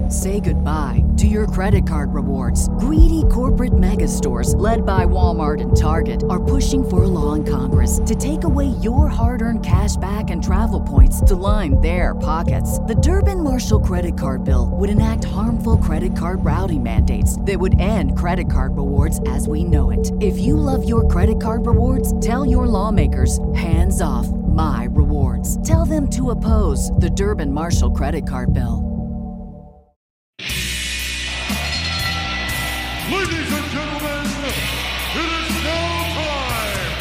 Say goodbye to your credit card rewards. Greedy corporate mega stores, led by Walmart and Target, are pushing for a law in Congress to take away your hard-earned cash back and travel points to line their pockets. The Durbin-Marshall credit card bill would enact harmful credit card routing mandates that would end credit card rewards as we know it. If you love your credit card rewards, tell your lawmakers, hands off my rewards. Tell them to oppose the Durbin-Marshall credit card bill. Ladies and gentlemen, it is now time!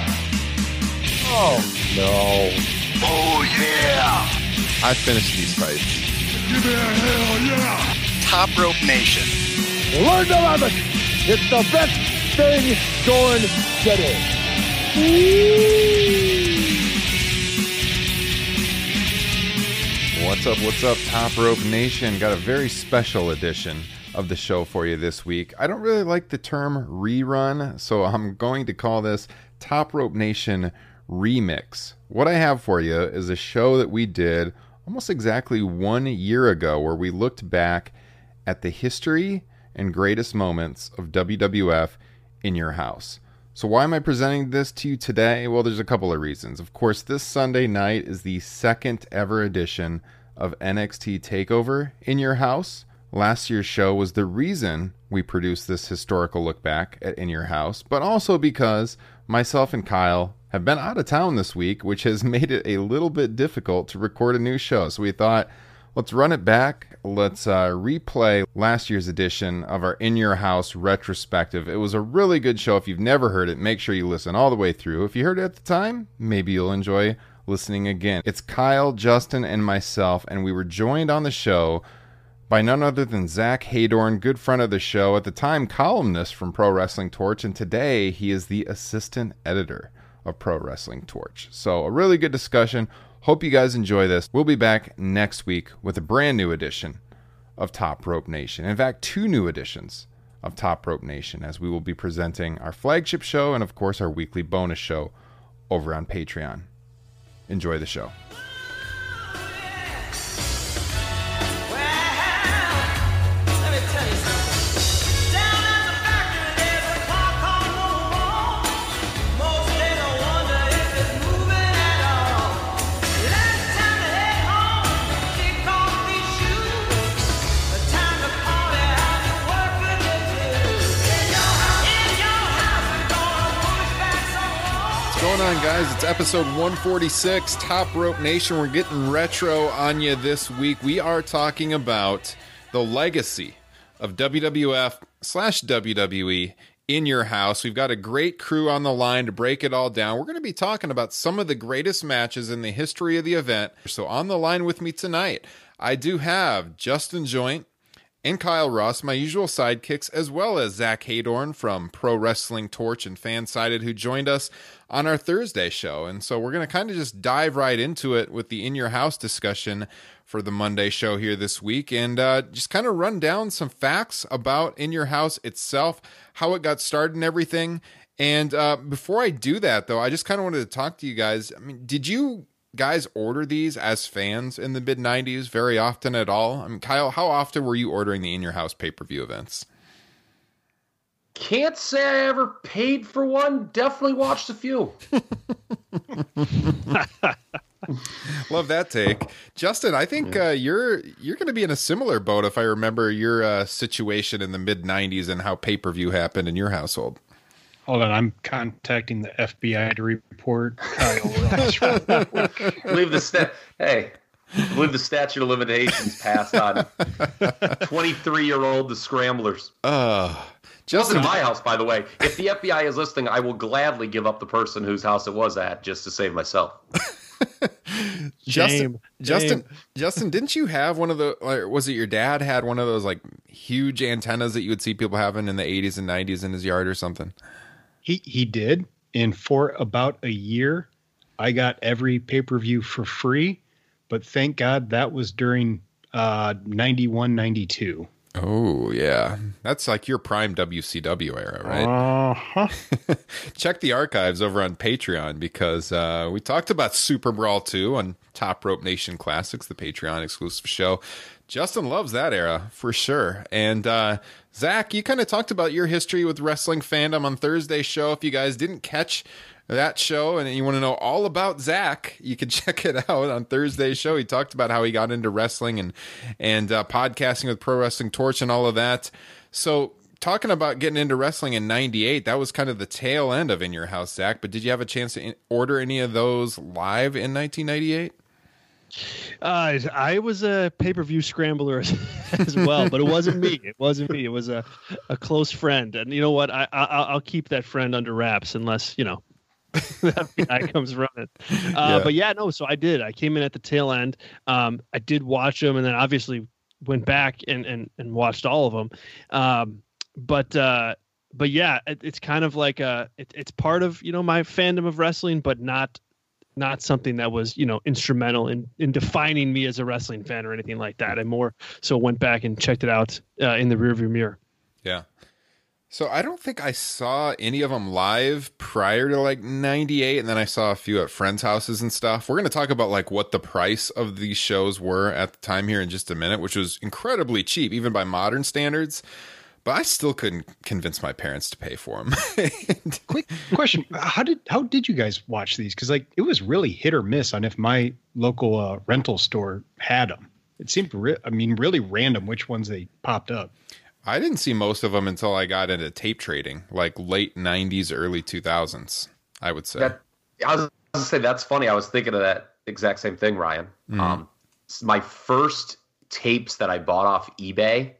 Oh, no. Oh, yeah! I finished these fights. Give me a hell yeah! Top Rope Nation. Learn to love it! It's the best thing going today. What's up, Top Rope Nation? Got a very special edition of the show for you this week. I don't really like the term rerun, so I'm going to call this Top Rope Nation Remix. What I have for you is a show that we did almost exactly 1 year ago where we looked back at the history and greatest moments of WWF in your house. So why am I presenting this to you today? Well, there's a couple of reasons. Of course, this Sunday night is the second ever edition of NXT TakeOver in your house. Last year's show was the reason we produced this historical look back at In Your House, but also because myself and Kyle have been out of town this week, which has made it a little bit difficult to record a new show. So we thought, let's run it back. Let's replay last year's edition of our In Your House retrospective. It was a really good show. If you've never heard it, make sure you listen all the way through. If you heard it at the time, maybe you'll enjoy listening again. It's Kyle, Justin, and myself, and we were joined on the show by none other than Zach Haydorn, good friend of the show, at the time columnist from Pro Wrestling Torch, and today he is the assistant editor of Pro Wrestling Torch. So a really good discussion. Hope you guys enjoy this. We'll be back next week with a brand new edition of Top Rope Nation. In fact, 2 new editions of Top Rope Nation, as we will be presenting our flagship show and, of course, our weekly bonus show over on Patreon. Enjoy the show. Guys, it's episode 146, Top Rope Nation. We're getting retro on you this week. We are talking about the legacy of WWF/WWE in your house. We've got a great crew on the line to break it all down. We're going to be talking about some of the greatest matches in the history of the event. So on the line with me tonight, I do have Justin Joint and Kyle Ross, my usual sidekicks, as well as Zach Haydorn from Pro Wrestling Torch and Fansided, who joined us on our Thursday show. And so we're going to kind of just dive right into it with the In Your House discussion for the Monday show here this week, and just kind of run down some facts about In Your House itself, how it got started and everything. And before I do that, though, I just kind of wanted to talk to you guys. I mean, did you guys order these as fans in the mid-90s very often at all? I mean, Kyle, how often were you ordering the In Your House pay-per-view events? Can't say I ever paid for one. Definitely watched a few. Love that take. Justin, I think you're going to be in a similar boat if I remember your situation in the mid-90s and how pay-per-view happened in your household. Hold on, I'm contacting the FBI to report Kyle Ross. Believe the statute of limitations passed on 23-year-old the Scramblers. Justin, in my house, by the way. If the FBI is listening, I will gladly give up the person whose house it was at just to save myself. Justin, didn't you have one of the, or was it your dad had one of those like huge antennas that you would see people having in the 80s and 90s in his yard or something? He did, and for about a year, I got every pay-per-view for free, but thank God that was during 91, 92. Oh, yeah. That's like your prime WCW era, right? Uh-huh. Check the archives over on Patreon because we talked about Super Brawl 2 on Top Rope Nation Classics, the Patreon exclusive show. Justin loves that era for sure. And Zach, you kind of talked about your history with wrestling fandom on Thursday's show. If you guys didn't catch that show and you want to know all about Zach, you can check it out on Thursday's show. He talked about how he got into wrestling and podcasting with Pro Wrestling Torch and all of that. So talking about getting into wrestling in 98, that was kind of the tail end of In Your House, Zach. But did you have a chance to order any of those live in 1998? I was a pay-per-view scrambler as well, but it wasn't me. It wasn't me. It was a close friend. And you know what? I'll keep that friend under wraps unless, that guy comes running. But yeah, no, so I did. I came in at the tail end. I did watch them and then obviously went back and watched all of them. But yeah, it's kind of like it's part of, my fandom of wrestling, but not something that was, instrumental in defining me as a wrestling fan or anything like that. I more so went back and checked it out in the rearview mirror. Yeah. So I don't think I saw any of them live prior to like 98. And then I saw a few at friends' houses and stuff. We're going to talk about like what the price of these shows were at the time here in just a minute, which was incredibly cheap, even by modern standards. But I still couldn't convince my parents to pay for them. Quick question: How did you guys watch these? Because like it was really hit or miss on if my local rental store had them. It seemed really random which ones they popped up. I didn't see most of them until I got into tape trading, like late 90s, early 2000s. I would say. I was going to say that's funny. I was thinking of that exact same thing, Ryan. Mm-hmm. My first tapes that I bought off eBay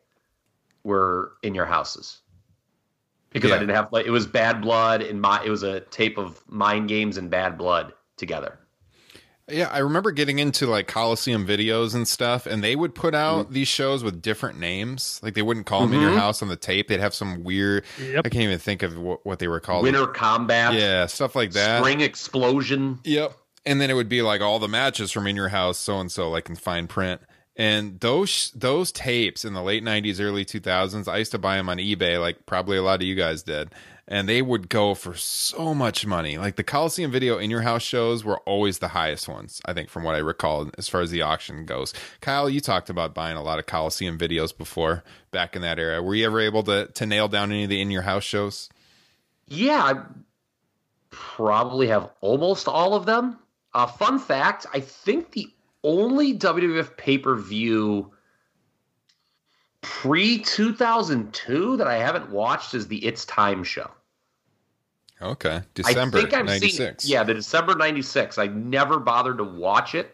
were In Your Houses, because I didn't have it was Bad Blood and it was a tape of Mind Games and Bad Blood together. Yeah, I remember getting into like Coliseum videos and stuff, and they would put out these shows with different names. Like they wouldn't call them In Your House on the tape. They'd have some weird, I can't even think of what they were called. Winter Combat. Yeah, stuff like that. Spring Explosion. Yep. And then it would be like all the matches from In Your House, so-and-so, like in fine print. And those tapes in the late 90s, early 2000s, I used to buy them on eBay, like probably a lot of you guys did. And they would go for so much money. Like the Coliseum video In Your House shows were always the highest ones, I think, from what I recall, as far as the auction goes. Kyle, you talked about buying a lot of Coliseum videos before, back in that era. Were you ever able to nail down any of the In Your House shows? Yeah, I probably have almost all of them. Fun fact, I think the only WWF pay-per-view pre-2002 that I haven't watched is the It's Time show. Okay. December 96. The December 96. I never bothered to watch it.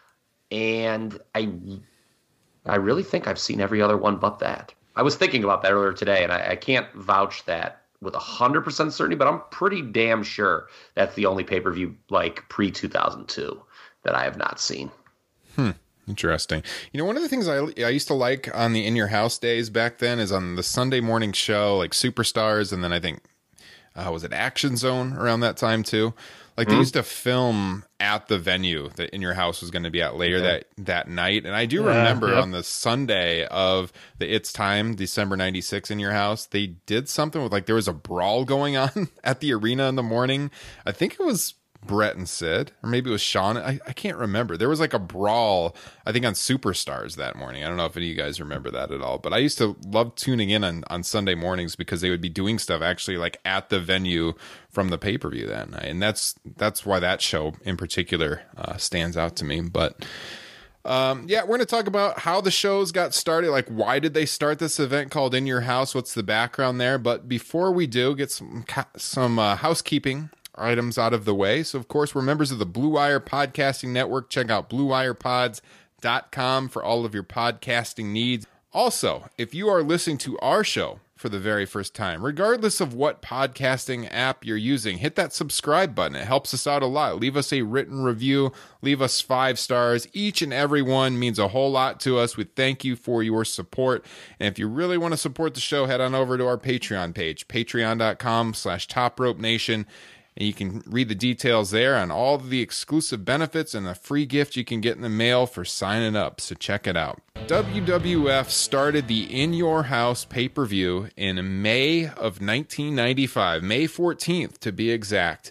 And I really think I've seen every other one but that. I was thinking about that earlier today, and I can't vouch that with 100% certainty, but I'm pretty damn sure that's the only pay-per-view like pre-2002 that I have not seen. Interesting. One of the things I used to like on the In Your House days back then is on the Sunday morning show, like Superstars, and then I think, was it Action Zone around that time too? Like they used to film at the venue that In Your House was going to be at later that night. And I do remember on the Sunday of the It's Time, December 96 In Your House, they did something with like there was a brawl going on at the arena in the morning. I think it was Brett and Sid, or maybe it was Sean. I can't remember. There was like a brawl, I think, on Superstars that morning. I don't know if any of you guys remember that at all, but I used to love tuning in on Sunday mornings because they would be doing stuff actually like at the venue from the pay-per-view that night. And that's why that show in particular stands out to me. But we're going to talk about how the shows got started. Like, why did they start this event called In Your House? What's the background there? But before we do, get some housekeeping items out of the way. So, of course, we're members of the Blue Wire Podcasting Network. Check out BlueWirePods.com for all of your podcasting needs. Also, if you are listening to our show for the very first time, regardless of what podcasting app you're using, hit that subscribe button. It helps us out a lot. Leave us a written review. Leave us 5 stars. Each and every one means a whole lot to us. We thank you for your support. And if you really want to support the show, head on over to our Patreon page, patreon.com/TopRopeNation. And you can read the details there on all of the exclusive benefits and a free gift you can get in the mail for signing up. So check it out. WWF started the In Your House pay-per-view in May of 1995, May 14th to be exact.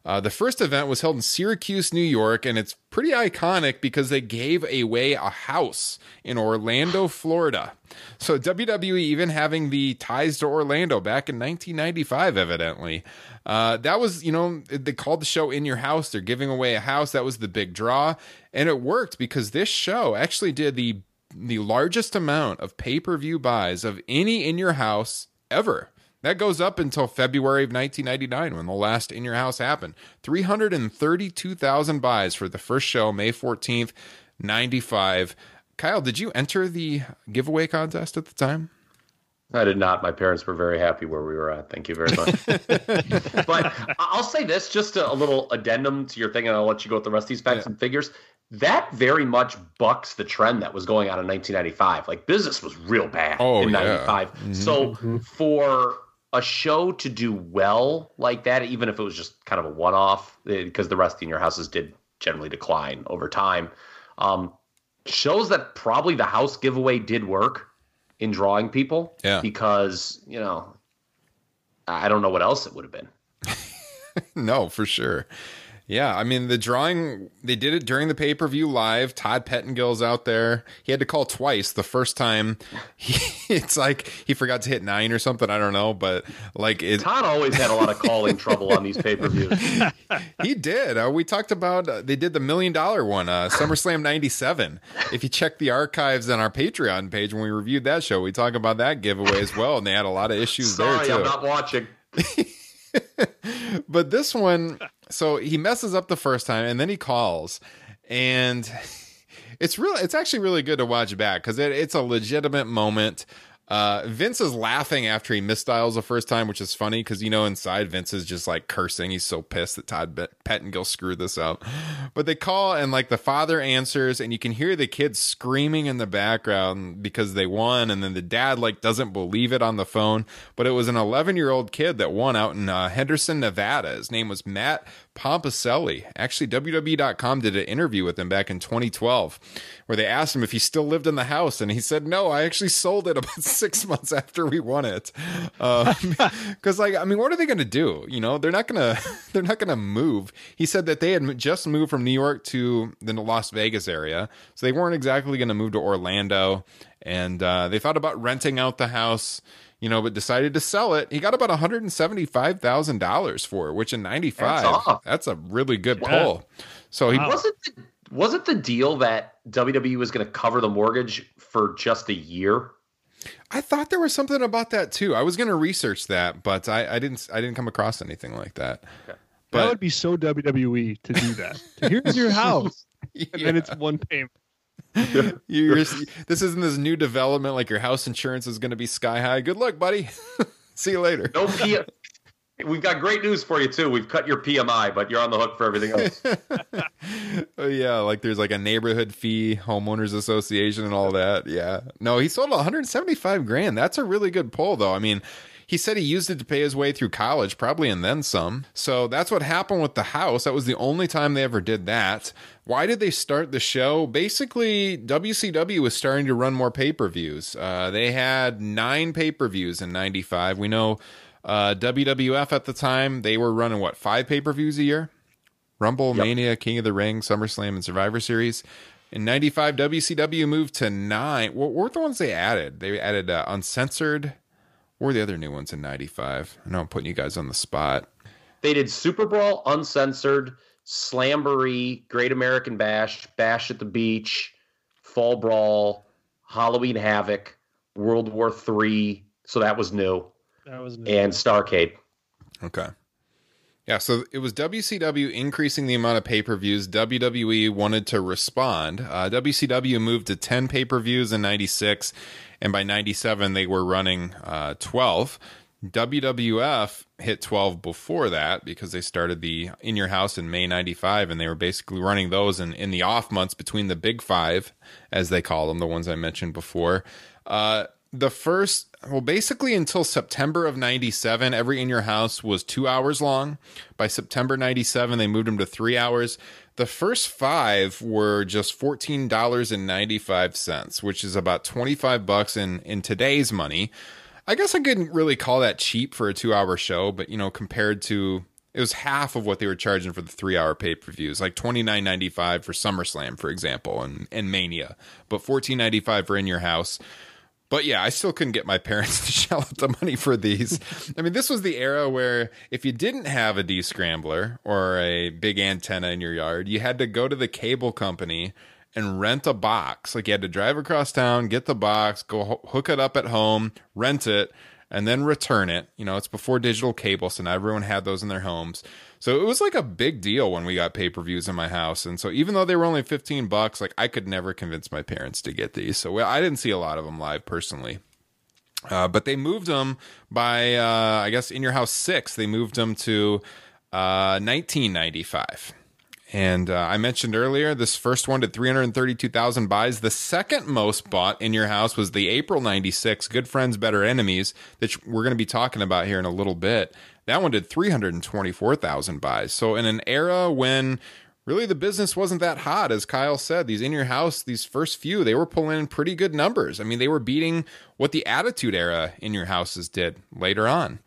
The first event was held in Syracuse, New York, and it's pretty iconic because they gave away a house in Orlando, Florida. So WWE even having the ties to Orlando back in 1995, evidently. That was, they called the show In Your House. They're giving away a house. That was the big draw. And it worked because this show actually did the largest amount of pay-per-view buys of any In Your House ever. That goes up until February of 1999 when the last In Your House happened. 332,000 buys for the first show, May 14th, 95. Kyle, did you enter the giveaway contest at the time? I did not. My parents were very happy where we were at. Thank you very much. But I'll say this, just a little addendum to your thing, and I'll let you go with the rest of these facts and figures. That very much bucks the trend that was going on in 1995. Like, business was real bad in 95. Mm-hmm. So for a show to do well like that, even if it was just kind of a one-off, because the rest of In Your Houses did generally decline over time, shows that probably the house giveaway did work in drawing people. Yeah. Because, I don't know what else it would have been. No, for sure. Yeah, I mean, the drawing, they did it during the pay-per-view live. Todd Pettengill's out there. He had to call twice. The first time, it's like he forgot to hit 9 or something. I don't know, but Todd always had a lot of calling trouble on these pay-per-views. He did. We talked about, they did the $1 million one, SummerSlam 97. If you check the archives on our Patreon page, when we reviewed that show, we talk about that giveaway as well, and they had a lot of issues there, too. Sorry, I'm not watching. But this one, so he messes up the first time and then he calls, and it's actually really good to watch back because it's a legitimate moment. Vince is laughing after he misdials the first time, which is funny because, inside Vince is just like cursing. He's so pissed that Todd Pettengill screwed this up. But they call and the father answers and you can hear the kids screaming in the background because they won. And then the dad doesn't believe it on the phone. But it was an 11-year-old kid that won out in Henderson, Nevada. His name was Matt Pompicelli. Actually, WWE.com did an interview with him back in 2012 where they asked him if he still lived in the house, and he said, no, I actually sold it about 6 months after we won it. Because what are they going to do? They're not going to move. He said that they had just moved from New York to the Las Vegas area, so they weren't exactly going to move to Orlando, and they thought about renting out the house, but decided to sell it. He got about $175,000 for it, which in 95, that's a really good pull. So he was it the deal that WWE was going to cover the mortgage for just a year? I thought there was something about that too. I was going to research that, but I didn't come across anything like that. Okay. But that would be so WWE to do that. Here's your house, and then it's one payment. This isn't this new development like your house insurance is going to be sky high. Good luck, buddy. See you later. We've got great news for you too. We've cut your PMI, but you're on the hook for everything else. Yeah, there's a neighborhood fee, homeowners association, and all that. Yeah, no, he sold $175,000. That's a really good pull, though. I mean, he said he used it to pay his way through college, probably, and then some. So that's what happened with the house. That was the only time they ever did that. Why did they start the show? Basically, WCW was starting to run more pay-per-views. They had 9 pay-per-views in 95. We know WWF at the time, they were running, 5 pay-per-views a year? Rumble, yep. Mania, King of the Ring, SummerSlam, and Survivor Series. In 95, WCW moved to 9. What were the ones they added? They added Uncensored. What were the other new ones in 95? I know I'm putting you guys on the spot. They did Super Brawl, Uncensored, Slamboree, Great American Bash, Bash at the Beach, Fall Brawl, Halloween Havoc, World War III. So that was new. And Starrcade. Okay. Yeah, so it was WCW increasing the amount of pay-per-views. WWE wanted to respond. WCW moved to 10 pay-per-views in 96, and by 97 they were running 12. WWF hit 12 before that because they started the In Your House in May 95, and they were basically running those in the off months between the Big Five, as they call them, the ones I mentioned before. Basically until September of 97, every In Your House was 2 hours long. By September 97, they moved them to 3 hours. The first 5 were just $14.95, which is about $25 in today's money. I guess I couldn't really call that cheap for a 2-hour show, but compared to It was half of what they were charging for the 3-hour pay-per-views, like $29.95 for SummerSlam, for example, and Mania, but $14.95 for In Your House. But yeah, I still couldn't get my parents to shell out the money for these. I mean, this was the era where if you didn't have a D-Scrambler or a big antenna in your yard, you had to go to the cable company and rent a box. Like, you had to drive across town, get the box, go hook it up at home, rent it, and then return it. You know, it's before digital cable, so not everyone had those in their homes. So it was like a big deal when we got pay-per-views in my house. And so even though they were only $15, like, I could never convince my parents to get these. So I didn't see a lot of them live personally. But they moved them by, I guess, In Your House 6. They moved them to 1995. And I mentioned earlier, this first one did 332,000 buys. The second most bought In Your House was the April 96 Good Friends, Better Enemies, that we're going to be talking about here in a little bit. That one did 324,000 buys. So in an era when really the business wasn't that hot, as Kyle said, these In Your House, these first few, they were pulling in pretty good numbers. I mean, they were beating what the Attitude Era In Your Houses did later on.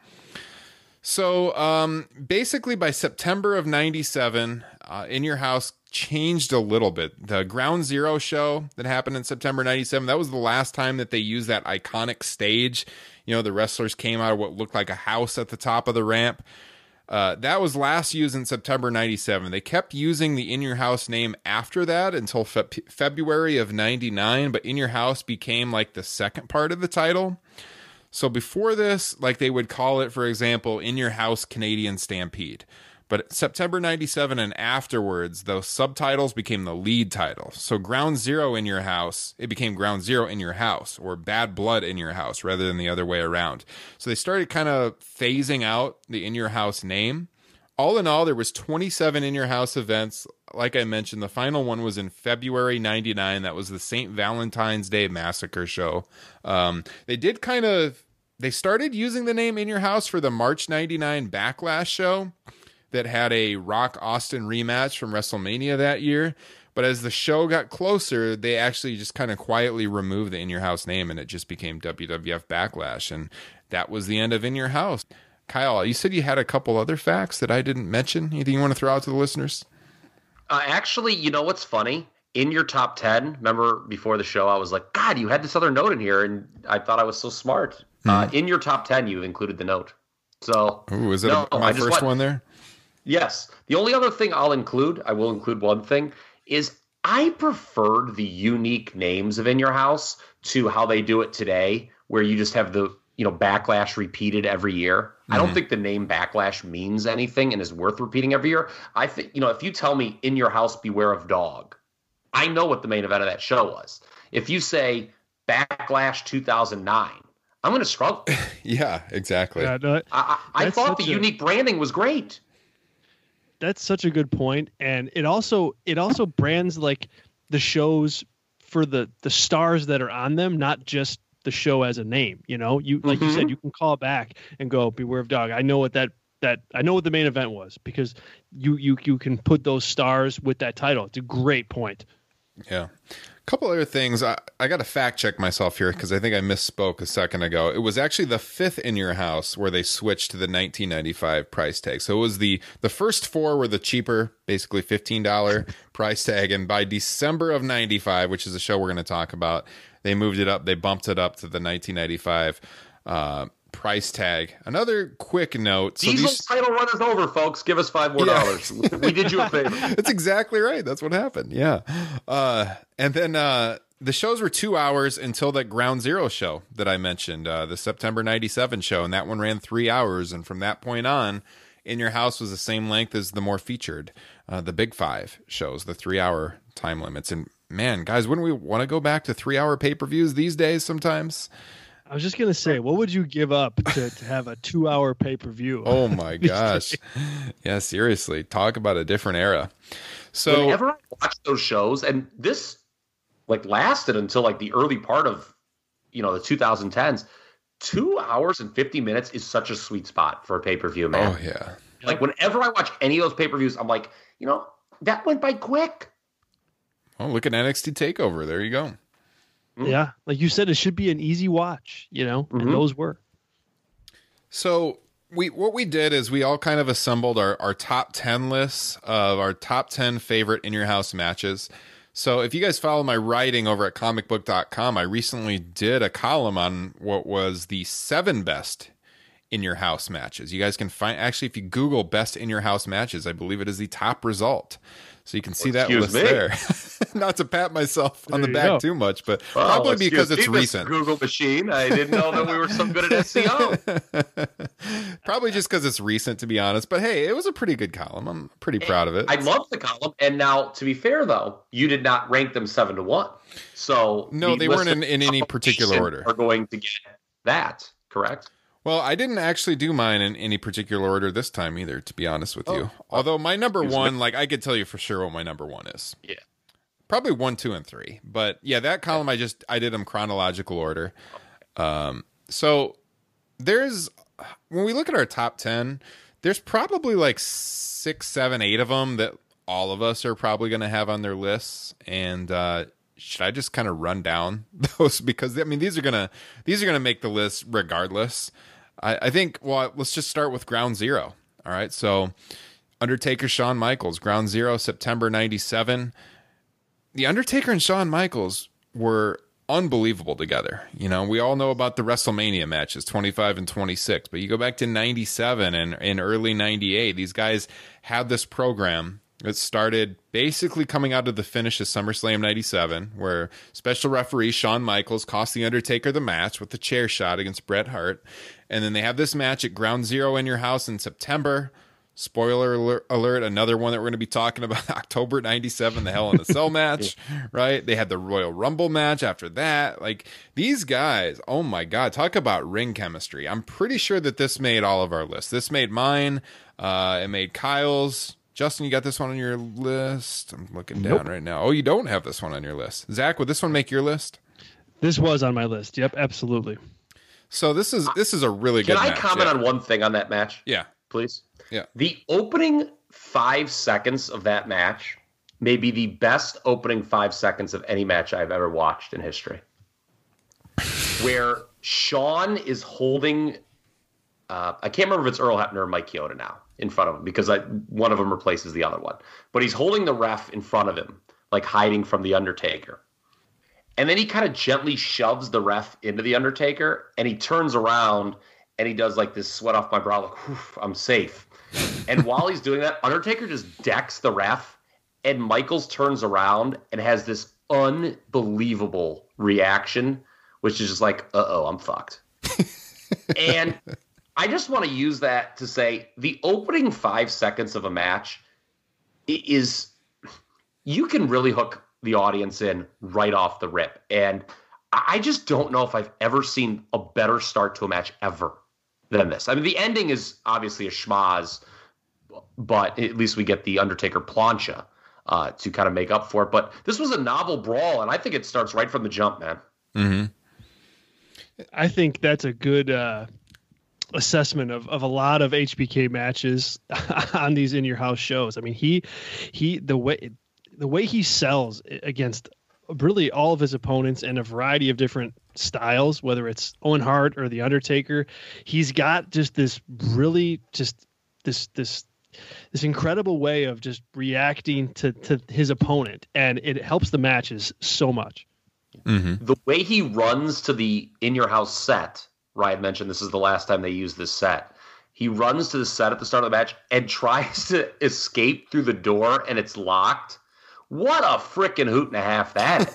So basically by September of 97, In Your House changed a little bit. The Ground Zero show that happened in September 97, that was the last time that they used that iconic stage. You know, the wrestlers came out of what looked like a house at the top of the ramp. That was last used in September 97. They kept using the In Your House name after that until February of 99, but In Your House became like the second part of the title. So before this, like, they would call it, for example, In Your House Canadian Stampede. But September 97 and afterwards, those subtitles became the lead title. So Ground Zero In Your House, it became Ground Zero In Your House, or Bad Blood In Your House, rather than the other way around. So they started kind of phasing out the In Your House name. All in all, there was 27 In Your House events. Like I mentioned, the final one was in February 99. That was the St. Valentine's Day Massacre show. They started using the name In Your House for the March 99 Backlash show that had a Rock Austin rematch from WrestleMania that year. But as the show got closer, they actually just kind of quietly removed the In Your House name, and it just became WWF Backlash. And that was the end of In Your House. Kyle, you said you had a couple other facts that I didn't mention. Anything you want to throw out to the listeners? Actually, you know what's funny? In your top 10, remember before the show, I was like, God, you had this other note in here, and I thought I was so smart. In your top 10, you included the note. So, is it my first one there? Yes. The only other thing I will include one thing, is I preferred the unique names of In Your House to how they do it today, where you just have the Backlash repeated every year. I don't think the name Backlash means anything and is worth repeating every year. I think, if you tell me In Your House, Beware of Dog, I know what the main event of that show was. If you say Backlash 2009, I'm going to struggle. Yeah, exactly. Yeah, no, I thought the unique branding was great. That's such a good point, and it also brands like the shows for the stars that are on them, not just the show as a name. You said, you can call back and go Beware of Dog. I know what I know what the main event was, because you can put those stars with that title. It's a great point. Yeah. A couple other things. I got to fact check myself here because I think I misspoke a second ago. It was actually the fifth In Your House where they switched to the $19.95 price tag. So it was the first four were the cheaper, basically $15 price tag. And by December of 95, which is the show we're going to talk about, they moved it up. They bumped it up to the $19.95 price tag. Another quick note. Diesel's title run is over, folks. Give us $5 more. Yeah. We did you a favor. That's exactly right. That's what happened. Yeah. And then the shows were 2 hours until that Ground Zero show that I mentioned, the September 97 show. And that one ran 3 hours. And from that point on, In Your House was the same length as the more featured, the Big Five shows, the 3 hour time limits. And man, guys, wouldn't we want to go back to 3 hour pay-per-views these days sometimes? I was just going to say, what would you give up to have a 2 hour pay-per-view? Oh my gosh. Yeah, seriously. Talk about a different era. So whenever I watch those shows, and this lasted until the early part of, the 2010s, 2 hours and 50 minutes is such a sweet spot for a pay-per-view, man. Oh yeah. Whenever I watch any of those pay-per-views, I'm like, that went by quick. Oh, look at NXT TakeOver. There you go. Yeah, like you said, it should be an easy watch, and those were. So what we did is we all kind of assembled our top 10 lists of our top 10 favorite in your house matches. So if you guys follow my writing over at comicbook.com, I recently did a column on what was the 7 best in your house matches. You guys can find, actually, if you Google best in your house matches, I believe it is the top result. So you can see that list there. Not to pat myself on the back too much, but probably because it's recent. Google machine. I didn't know that we were so good at SEO. Probably just because it's recent, to be honest. But hey, it was a pretty good column. I'm pretty proud of it. I love the column. And now, to be fair, though, you did not rank them 7-1. So no, they weren't in any particular order. Are going to get that, correct? Well, I didn't actually do mine in any particular order this time either, to be honest with you. Although my number one, like, I could tell you for sure what my number one is. Yeah. Probably 1, 2, and 3. But yeah, that column I did them chronological order. So there's, when we look at our top 10, there's probably like 6, 7, 8 of them that all of us are probably going to have on their lists. And should I just kind of run down those? Because I mean, these are gonna make the list regardless. I think, well, let's just start with Ground Zero. All right. So Undertaker, Shawn Michaels, Ground Zero, September 97. The Undertaker and Shawn Michaels were unbelievable together. You know, we all know about the WrestleMania matches, 25 and 26, but you go back to 97 and in early 98, these guys had this program. It started basically coming out of the finish of SummerSlam 97, where special referee Shawn Michaels cost The Undertaker the match with the chair shot against Bret Hart. And then they have this match at Ground Zero in your house in September. Spoiler alert, another one that we're going to be talking about, October 97, the Hell in a Cell match, right? They had the Royal Rumble match after that. Like, these guys, oh my God, talk about ring chemistry. I'm pretty sure that this made all of our lists. This made mine. It made Kyle's. Justin, you got this one on your list? I'm looking down right now. Oh, you don't have this one on your list. Zach, would this one make your list? This was on my list. Yep, absolutely. So this is a really good match. Can I comment on one thing on that match? Yeah. Please? Yeah. The opening 5 seconds of that match may be the best opening 5 seconds of any match I've ever watched in history. Where Shawn is holding, I can't remember if it's Earl Hebner or Mike Chioda now, in front of him, because one of them replaces the other one. But he's holding the ref in front of him, like hiding from the Undertaker. And then he kind of gently shoves the ref into the Undertaker, and he turns around and he does like this sweat off my brow, like, whew, I'm safe. And while he's doing that, Undertaker just decks the ref, and Michaels turns around and has this unbelievable reaction, which is just like, uh-oh, I'm fucked. And I just want to use that to say the opening 5 seconds of a match is, you can really hook the audience in right off the rip. And I just don't know if I've ever seen a better start to a match ever than this. I mean, the ending is obviously a schmaz, but at least we get the Undertaker plancha to kind of make up for it. But this was a novel brawl, and I think it starts right from the jump, man. Mm-hmm. I think that's a good assessment of a lot of HBK matches on these in your house shows. I mean, the way he sells against really all of his opponents and a variety of different styles, whether it's Owen Hart or the Undertaker, he's got just this really just this incredible way of just reacting to his opponent, and it helps the matches so much. Mm-hmm. The way he runs to the in your house set, Ryan mentioned this is the last time they use this set. He runs to the set at the start of the match and tries to escape through the door, and it's locked. What a freaking hoot and a half that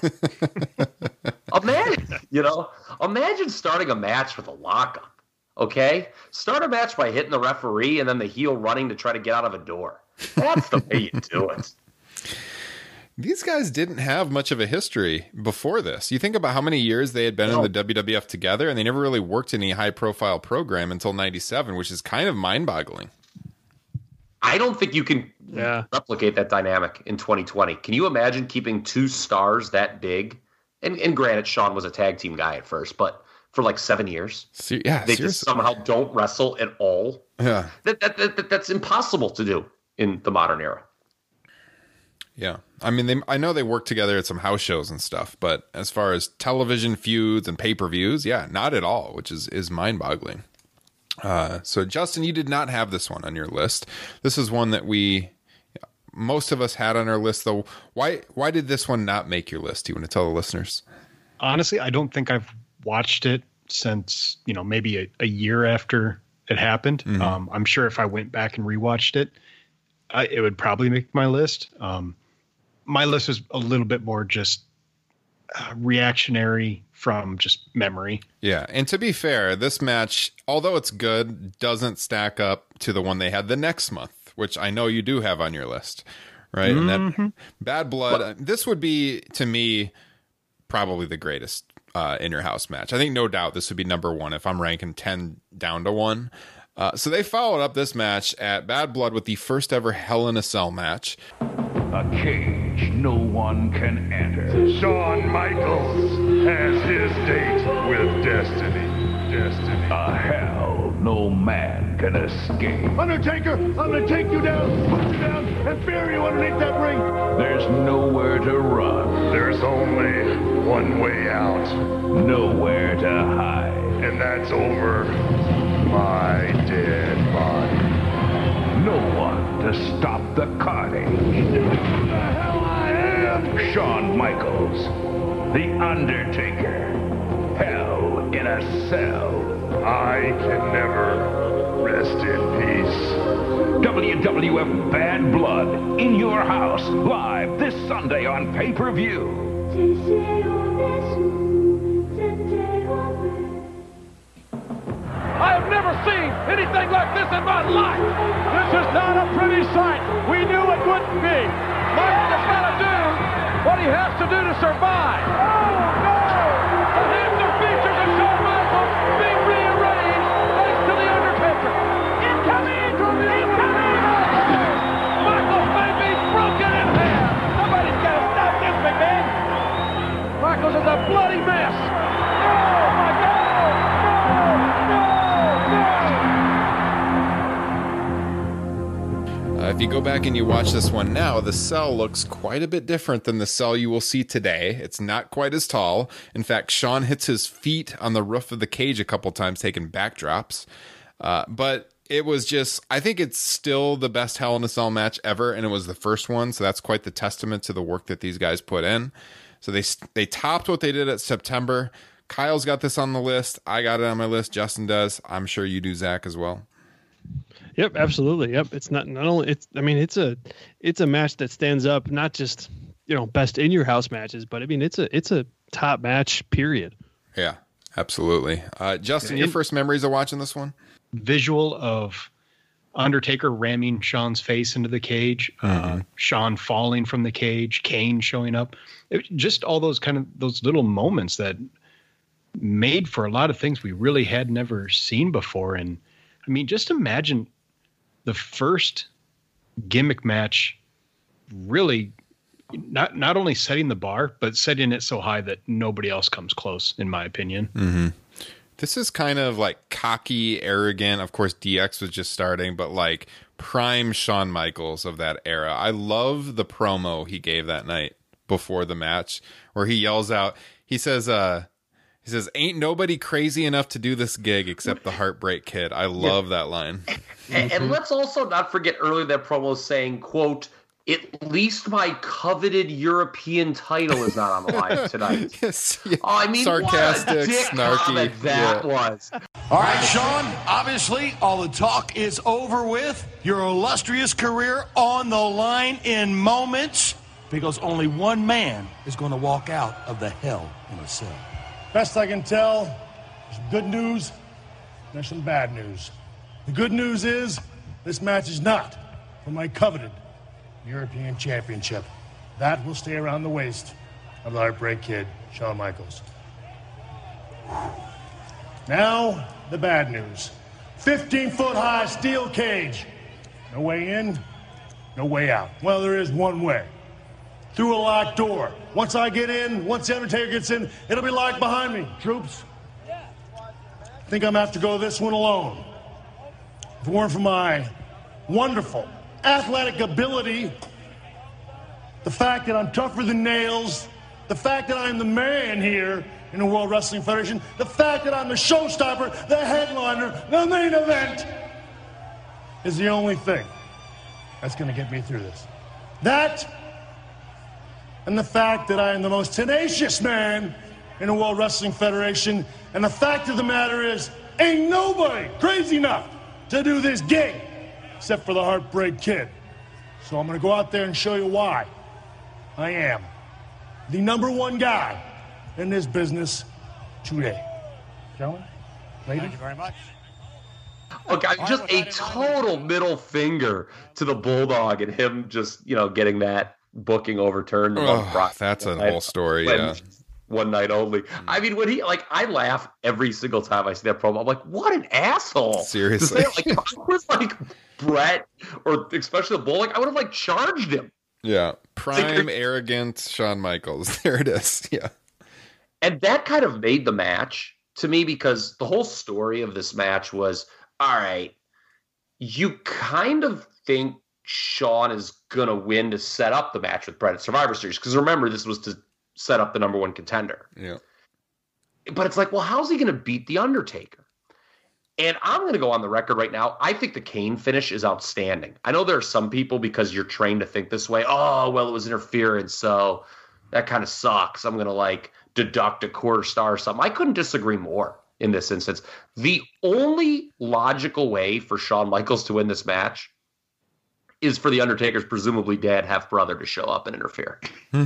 is. Imagine starting a match with a lockup. Okay? Start a match by hitting the referee and then the heel running to try to get out of a door. That's the way you do it. These guys didn't have much of a history before this. You think about how many years they had been in the WWF together, and they never really worked in any high-profile program until 97, which is kind of mind-boggling. I don't think you can replicate that dynamic in 2020. Can you imagine keeping 2 stars that big? And granted, Shawn was a tag team guy at first, but for like 7 years, they seriously just somehow don't wrestle at all. Yeah, that's impossible to do in the modern era. Yeah, I mean, I know they work together at some house shows and stuff, but as far as television feuds and pay-per-views, yeah, not at all, which is mind-boggling. So Justin, you did not have this one on your list. This is one that most of us had on our list, though. Why did this one not make your list? Do you want to tell the listeners? Honestly, I don't think I've watched it since, maybe a year after it happened. Mm-hmm. I'm sure if I went back and rewatched it, it would probably make my list. My list is a little bit more just reactionary from just memory. Yeah, and to be fair, this match, although it's good, doesn't stack up to the one they had the next month, which I know you do have on your list, right? Mm-hmm. And that Bad Blood, this would be, to me, probably the greatest in your house match. I think no doubt this would be number one if I'm ranking 10 down to 1. So they followed up this match at Bad Blood with the first ever Hell in a Cell match. A cage no one can enter. Shawn Michaels has his date with destiny. A hell no man can escape. Undertaker, I'm gonna take you down, put you down, and bury you underneath that ring. There's nowhere to run. There's only one way out, Nowhere to hide. and that's over my dead body. No one to stop the carnage. Who the hell I am? Shawn Michaels, The Undertaker, Hell in a Cell. I can never rest in peace. WWF Bad Blood in your house, live this Sunday on pay-per-view. I have never seen anything like this in my life. This is not a pretty sight. We knew it wouldn't be. Michael has got to do what he has to do to survive. Oh, no! The handsome features of Shawn Michaels being rearranged thanks to The Undertaker. Incoming! Incoming! Michaels may be broken in half. Somebody's got to stop this, McMahon. Michaels is a bloody mess. Oh, my God! If you go back and you watch this one now, the cell looks quite a bit different than the cell you will see today. It's not quite as tall. In fact, Shawn hits his feet on the roof of the cage a couple times, taking backdrops. But it was just, I think it's still the best Hell in a Cell match ever, and it was the first one, so that's quite the testament to the work that these guys put in. So they topped what they did at September. Kyle's got this on the list. I got it on my list. Justin does. I'm sure you do, Zach, as well. Yep, absolutely. Yep, it's not only it's a match that stands up, not just best in your house matches, but I mean it's a top match. Period. Yeah, absolutely. Justin, your first memories of watching this one? Visual of Undertaker ramming Shawn's face into the cage, Shawn falling from the cage, Kane showing up, just all those those little moments that made for a lot of things we really had never seen before. And I mean, just imagine the first gimmick match really not only setting the bar, but setting it so high that nobody else comes close, in my opinion. Mm-hmm. This is kind of like cocky, arrogant. Of course, DX was just starting, but like prime Shawn Michaels of that era. I love the promo he gave that night before the match where he yells out, he says, ain't nobody crazy enough to do this gig except the Heartbreak Kid. I love that line. And let's also not forget earlier that promo saying, quote, at least my coveted European title is not on the line tonight. Yes, yeah. Oh, I mean, sarcastic, what a dick snarky. comment that was. All right, Shawn, obviously all the talk is over with. Your illustrious career on the line in moments because only one man is going to walk out of the Hell in a Cell. Best I can tell, there's some good news, there's some bad news. The good news is this match is not for my coveted European Championship. That will stay around the waist of the Heartbreak Kid, Shawn Michaels. Now, the bad news. 15-foot-high steel cage. No way in, no way out. Well, there is one way. Through a locked door. Once I get in, once The Undertaker gets in, it'll be locked behind me. Troops, I think I'm gonna have to go this one alone. If it weren't for my wonderful athletic ability, the fact that I'm tougher than nails, the fact that I'm the man here, in the World Wrestling Federation, the fact that I'm the showstopper, the headliner, the main event, is the only thing that's going to get me through this. That, and the fact that I am the most tenacious man in the World Wrestling Federation, and the fact of the matter is, ain't nobody crazy enough to do this gig, except for the Heartbreak Kid. So I'm going to go out there and show you why I am the #1 guy in this business today. Gentlemen, ladies. Thank you very much. Look, just a total middle finger to the Bulldog and him just, getting that booking overturned. That's a whole story, yeah. One night only. I mean, when I laugh every single time I see that promo. I'm like, what an asshole. Seriously. If I was Brett, or especially the Bulldog, I would have charged him. Yeah. Prime, arrogant Shawn Michaels. There it is. Yeah. And that kind of made the match to me, because the whole story of this match was, all right, you kind of think Shawn is going to win to set up the match with Brett at Survivor Series. Because remember, this was to set up the #1 contender. Yeah. But it's well, how's he going to beat The Undertaker? And I'm going to go on the record right now. I think the Kane finish is outstanding. I know there are some people, because you're trained to think this way, oh, well, it was interference, so that kind of sucks. I'm going to deduct a quarter star or something. I couldn't disagree more in this instance. The only logical way for Shawn Michaels to win this match is for The Undertaker's presumably dead half-brother to show up and interfere.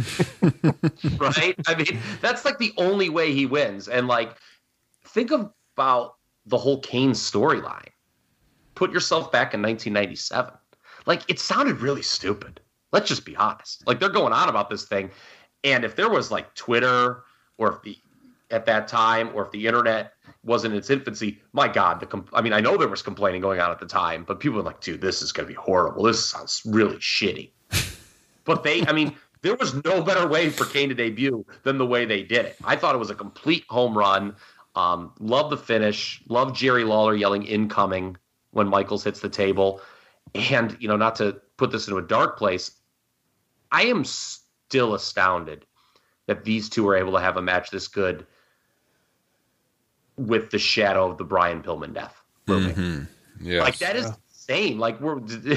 Right? I mean, that's the only way he wins. And think about the whole Kane storyline. Put yourself back in 1997. It sounded really stupid. Let's just be honest. They're going on about this thing. And if there was Twitter, or if at that time, or if the internet was in its infancy, my God, I know there was complaining going on at the time, but people were dude, this is going to be horrible. This sounds really shitty. But there was no better way for Kane to debut than the way they did it. I thought it was a complete home run. Love the finish. Love Jerry Lawler yelling incoming when Michaels hits the table. And, not to put this into a dark place, I am still astounded that these two were able to have a match this good with the shadow of the Brian Pillman death looming. Mm-hmm. Yes. That is insane. We're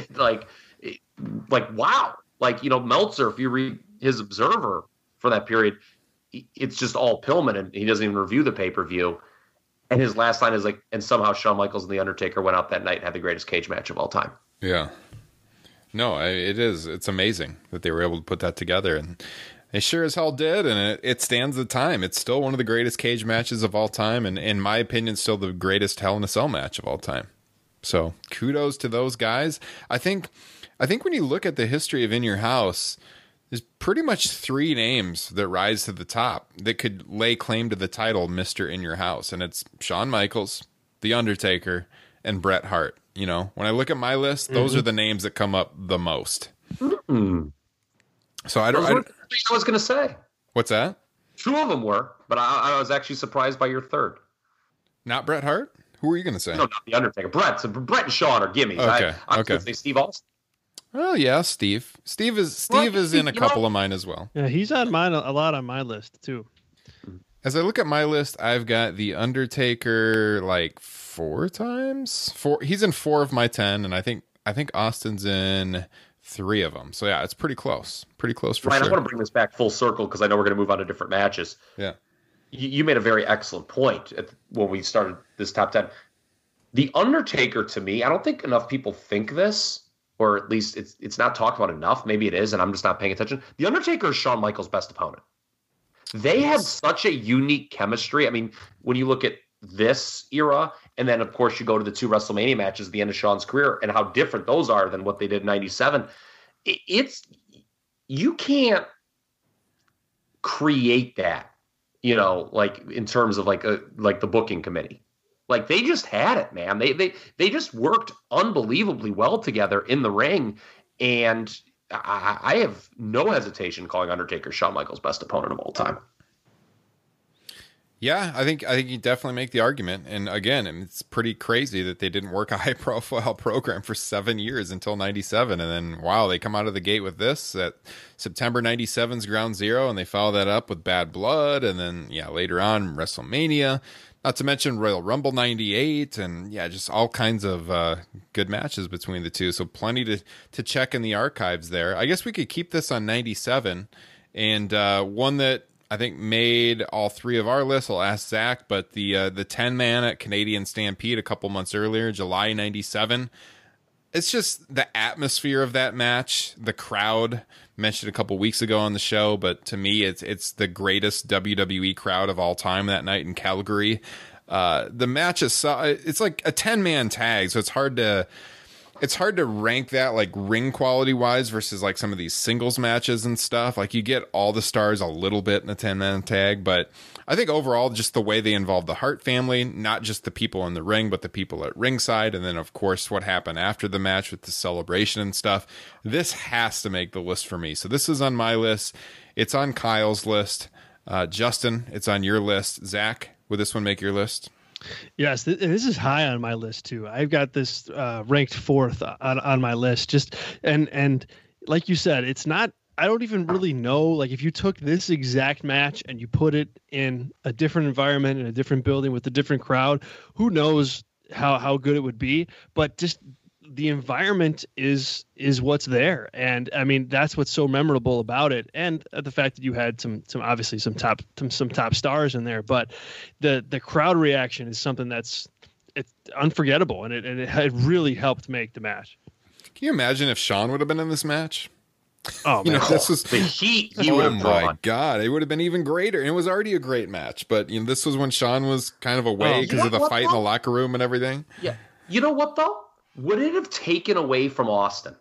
wow. Meltzer, if you read his Observer for that period, it's just all Pillman, and he doesn't even review the pay-per-view. And his last line is and somehow Shawn Michaels and The Undertaker went out that night and had the greatest cage match of all time. Yeah. No, it is. It's amazing that they were able to put that together, and they sure as hell did, and it stands the time. It's still one of the greatest cage matches of all time, and in my opinion, still the greatest Hell in a Cell match of all time. So kudos to those guys. I think when you look at the history of In Your House, there's pretty much 3 names that rise to the top that could lay claim to the title Mr. In Your House, and it's Shawn Michaels, The Undertaker, and Bret Hart. When I look at my list, those are the names that come up the most. Mm-hmm. So I was going to say. What's that? 2 of them were, but I was actually surprised by your third. Not Bret Hart? Who were you going to say? No, not The Undertaker. Brett and Shawn are gimmies. Okay. I was going to say Steve Austin. Oh yeah, Steve. Steve is in a couple of mine as well. Yeah, he's on mine a lot on my list too. As I look at my list, I've got The Undertaker 4 times. 4. He's in 4 of my 10, and I think Austin's in 3 of them. So yeah, it's pretty close. Pretty close for Ryan, sure. I want to bring this back full circle because I know we're going to move on to different matches. Yeah. You made a very excellent point when we started this top 10. The Undertaker, to me, I don't think enough people think this, or at least it's not talked about enough. Maybe it is, and I'm just not paying attention. The Undertaker is Shawn Michaels' best opponent. They had such a unique chemistry. I mean, when you look at this era, and then, of course, you go to the 2 WrestleMania matches at the end of Shawn's career and how different those are than what they did in 97. You can't create that, in terms of the booking committee. They just had it, man. They just worked unbelievably well together in the ring, and I have no hesitation calling Undertaker Shawn Michaels' best opponent of all time. Yeah, I think you definitely make the argument. And again, it's pretty crazy that they didn't work a high profile program for 7 years until 97. And then, wow, they come out of the gate with this at September 97's Ground Zero, and they follow that up with Bad Blood. And then, yeah, later on, WrestleMania, not to mention Royal Rumble 98. And yeah, just all kinds of good matches between the two. So plenty to check in the archives there. I guess we could keep this on 97. And one that I think made all three of our lists. I'll ask Zach, but the 10-man at Canadian Stampede a couple months earlier, July 97. It's just the atmosphere of that match, the crowd. Mentioned a couple weeks ago on the show, but to me, it's the greatest WWE crowd of all time that night in Calgary. The match is it's like a 10-man tag, so it's hard to rank that like ring quality wise versus like some of these singles matches and stuff. Like you get all the stars a little bit in a 10-man tag, but I think overall just the way they involved the Hart family, not just the people in the ring, but the people at ringside. And then of course what happened after the match with the celebration and stuff. This has to make the list for me. So this is on my list. It's on Kyle's list. Justin, it's on your list. Zach, would this one make your list? Yes, this is high on my list too. I've got this ranked fourth on my list. Just and like you said, it's not. I don't even really know. Like if you took this exact match and you put it in a different environment in a different building with a different crowd, who knows how good it would be? But just the environment is what's there, and I mean that's what's so memorable about it, and the fact that you had some obviously some top stars in there, but the crowd reaction is something it's unforgettable, and it really helped make the match. Can you imagine if Shawn would have been in this match? Oh man, this was the heat he would have brought. Oh my God, it would have been even greater. And it was already a great match, but this was when Shawn was kind of away because of the fight in the locker room and everything. Yeah, you know what though? Would it have taken away from Austin?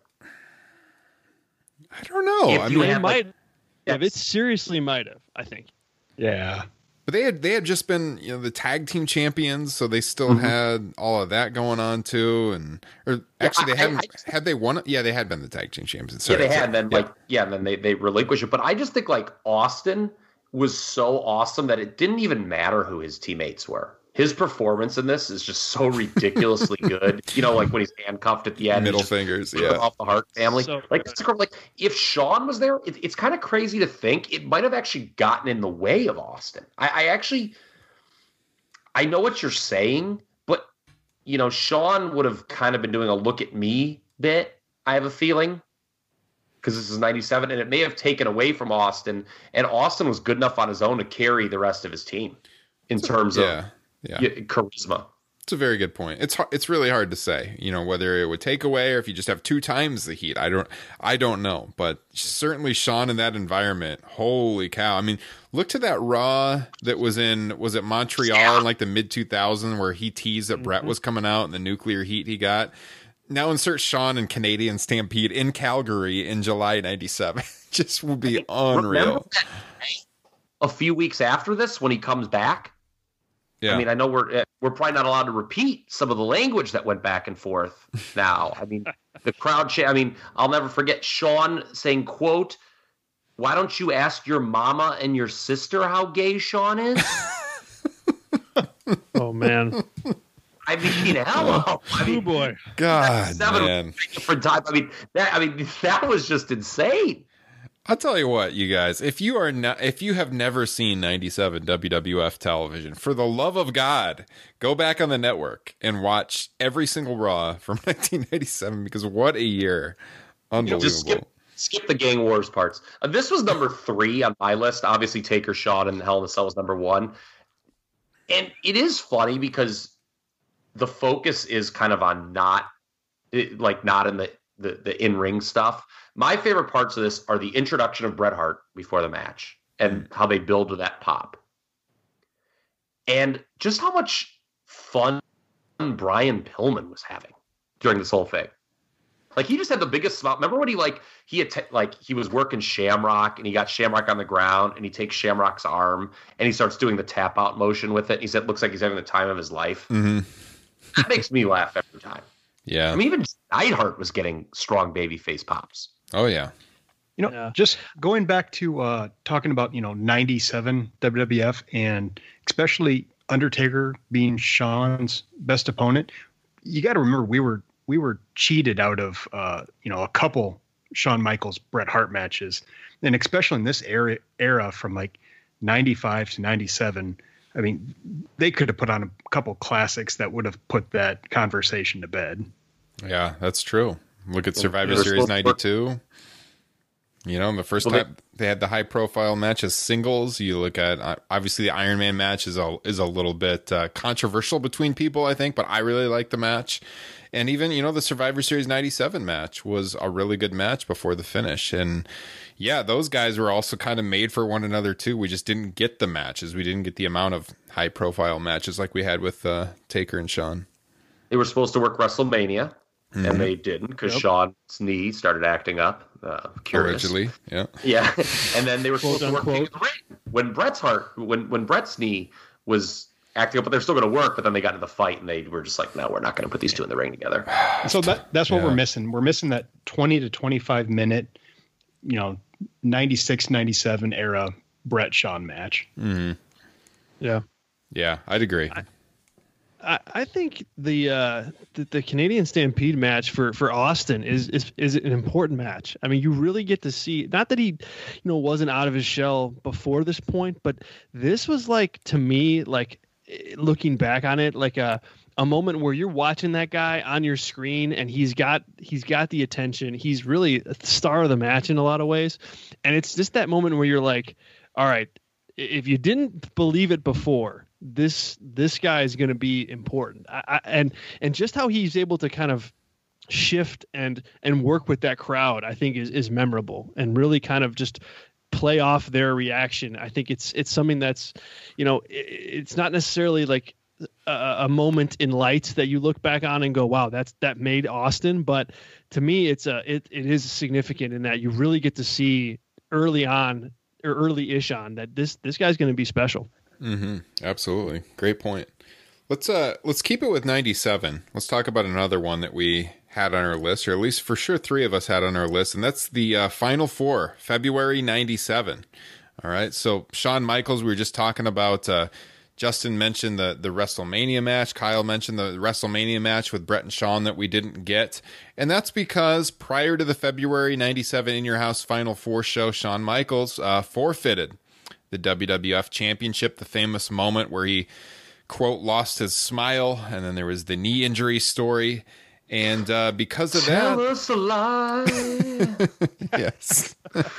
I don't know. It might. Yes. It seriously might have. I think. Yeah, but they had just been the tag team champions, so they still had all of that going on too. They hadn't. Had they won it? Yeah, they had been the tag team champions. Sorry, yeah, they had. And then they relinquished it. But I just think like Austin was so awesome that it didn't even matter who his teammates were. His performance in this is just so ridiculously good. Like when he's handcuffed at the end, middle fingers, off the Hart family. So like if Shawn was there, it's kind of crazy to think it might have actually gotten in the way of Austin. I know what you're saying, but Shawn would have kind of been doing a look at me bit. I have a feeling because this is 97, and it may have taken away from Austin. And Austin was good enough on his own to carry the rest of his team in terms of. Yeah, charisma. It's a very good point. It's really hard to say, whether it would take away or if you just have 2 times the heat. I don't know, but certainly Shawn in that environment. Holy cow! I mean, look to that Raw that was it Montreal in like the mid 2000s where he teased that Brett was coming out and the nuclear heat he got. Now insert Shawn in Canadian Stampede in Calgary in July 97. Just would be unreal. A few weeks after this, when he comes back. Yeah. I mean, I know we're probably not allowed to repeat some of the language that went back and forth now. I mean, the crowd I'll never forget Shawn saying, quote, "Why don't you ask your mama and your sister how gay Shawn is?" Oh, man. I mean, hello. Boy. God, man. Different time. That was just insane. I'll tell you what, you guys, if you have never seen 97 WWF television, for the love of God, go back on the network and watch every single Raw from 1997 because what a year. Unbelievable. Just skip the Gang Wars parts. This was number 3 on my list. Obviously, Taker, Shawn, and Hell in a Cell was number 1. And it is funny because the focus is kind of on not in the in-ring stuff. My favorite parts of this are the introduction of Bret Hart before the match and how they build to that pop. And just how much fun Brian Pillman was having during this whole thing. Like he just had the biggest smile. Remember when he was working Shamrock and he got Shamrock on the ground and he takes Shamrock's arm and he starts doing the tap out motion with it. And he said, "Looks like he's having the time of his life." Mm-hmm. That makes me laugh every time. Yeah. I mean, even Neidhart was getting strong baby face pops. Oh, yeah. Just going back to talking about 97 WWF, and especially Undertaker being Shawn's best opponent. You got to remember we were cheated out of a couple Shawn Michaels Bret Hart matches, and especially in this era from like 95 to 97. I mean, they could have put on a couple classics that would have put that conversation to bed. Yeah, that's true. Look at Survivor Series 92. The first time they had the high profile match as singles. You look at, obviously the Iron Man match is a little bit controversial between people, I think, but I really like the match. And even, the Survivor Series 97 match was a really good match before the finish. And yeah, those guys were also kind of made for one another too. We just didn't get the matches. We didn't get the amount of high profile matches like we had with Taker and Shawn. They were supposed to work WrestleMania. Mm-hmm. And they didn't because Shawn's knee started acting up. Curious. Allegedly, yeah. Yeah. And then they were supposed to work King of the Ring. When Bret's knee was acting up, but they're still going to work, but then they got into the fight and they were just like, no, we're not going to put these two in the ring together. So that's what we're missing. We're missing that 20 to 25 minute, 96, 97 era Bret Shawn match. Mm-hmm. Yeah. Yeah, I'd agree. I think the Canadian Stampede match for Austin is an important match. I mean, you really get to see, not that he, wasn't out of his shell before this point, but this was like, to me, like looking back on it, like a moment where you're watching that guy on your screen and he's got the attention. He's really the star of the match in a lot of ways. And it's just that moment where you're like, all right, if you didn't believe it before, this guy is going to be important. And just how he's able to kind of shift and work with that crowd, I think is memorable and really kind of just play off their reaction. I think it's something that's, it's not necessarily like a moment in lights that you look back on and go, wow, that made Austin. But to me, it is significant in that you really get to see early on or early-ish on that this guy's going to be special. Mm-hmm. Absolutely. Great point. Let's keep it with 97. Let's talk about another one that we had on our list, or at least for sure 3 of us had on our list, and that's the Final Four, February 97. All right. So Shawn Michaels, we were just talking about, Justin mentioned the WrestleMania match. Kyle mentioned the WrestleMania match with Bret and Shawn that we didn't get. And that's because prior to the February 97 In Your House Final Four show, Shawn Michaels forfeited the WWF Championship, the famous moment where he, quote, lost his smile, and then there was the knee injury story. And because of that... Tell us a lie. Yes.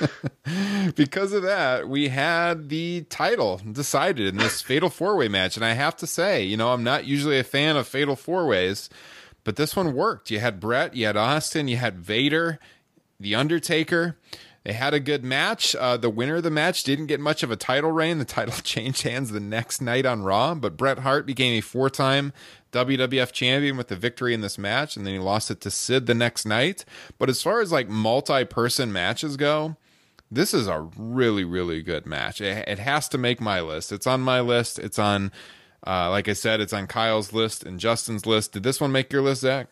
Because of that, we had the title decided in this Fatal 4-Way match. And I have to say, I'm not usually a fan of Fatal 4-Ways, but this one worked. You had Bret, you had Austin, you had Vader, The Undertaker. They had a good match. The winner of the match didn't get much of a title reign. The title changed hands the next night on Raw, but Bret Hart became a 4-time WWF champion with the victory in this match, and then he lost it to Sid the next night. But as far as like multi-person matches go, this is a really, really good match. It has to make my list. It's on my list. It's on, like I said, it's on Kyle's list and Justin's list. Did this one make your list, Zach?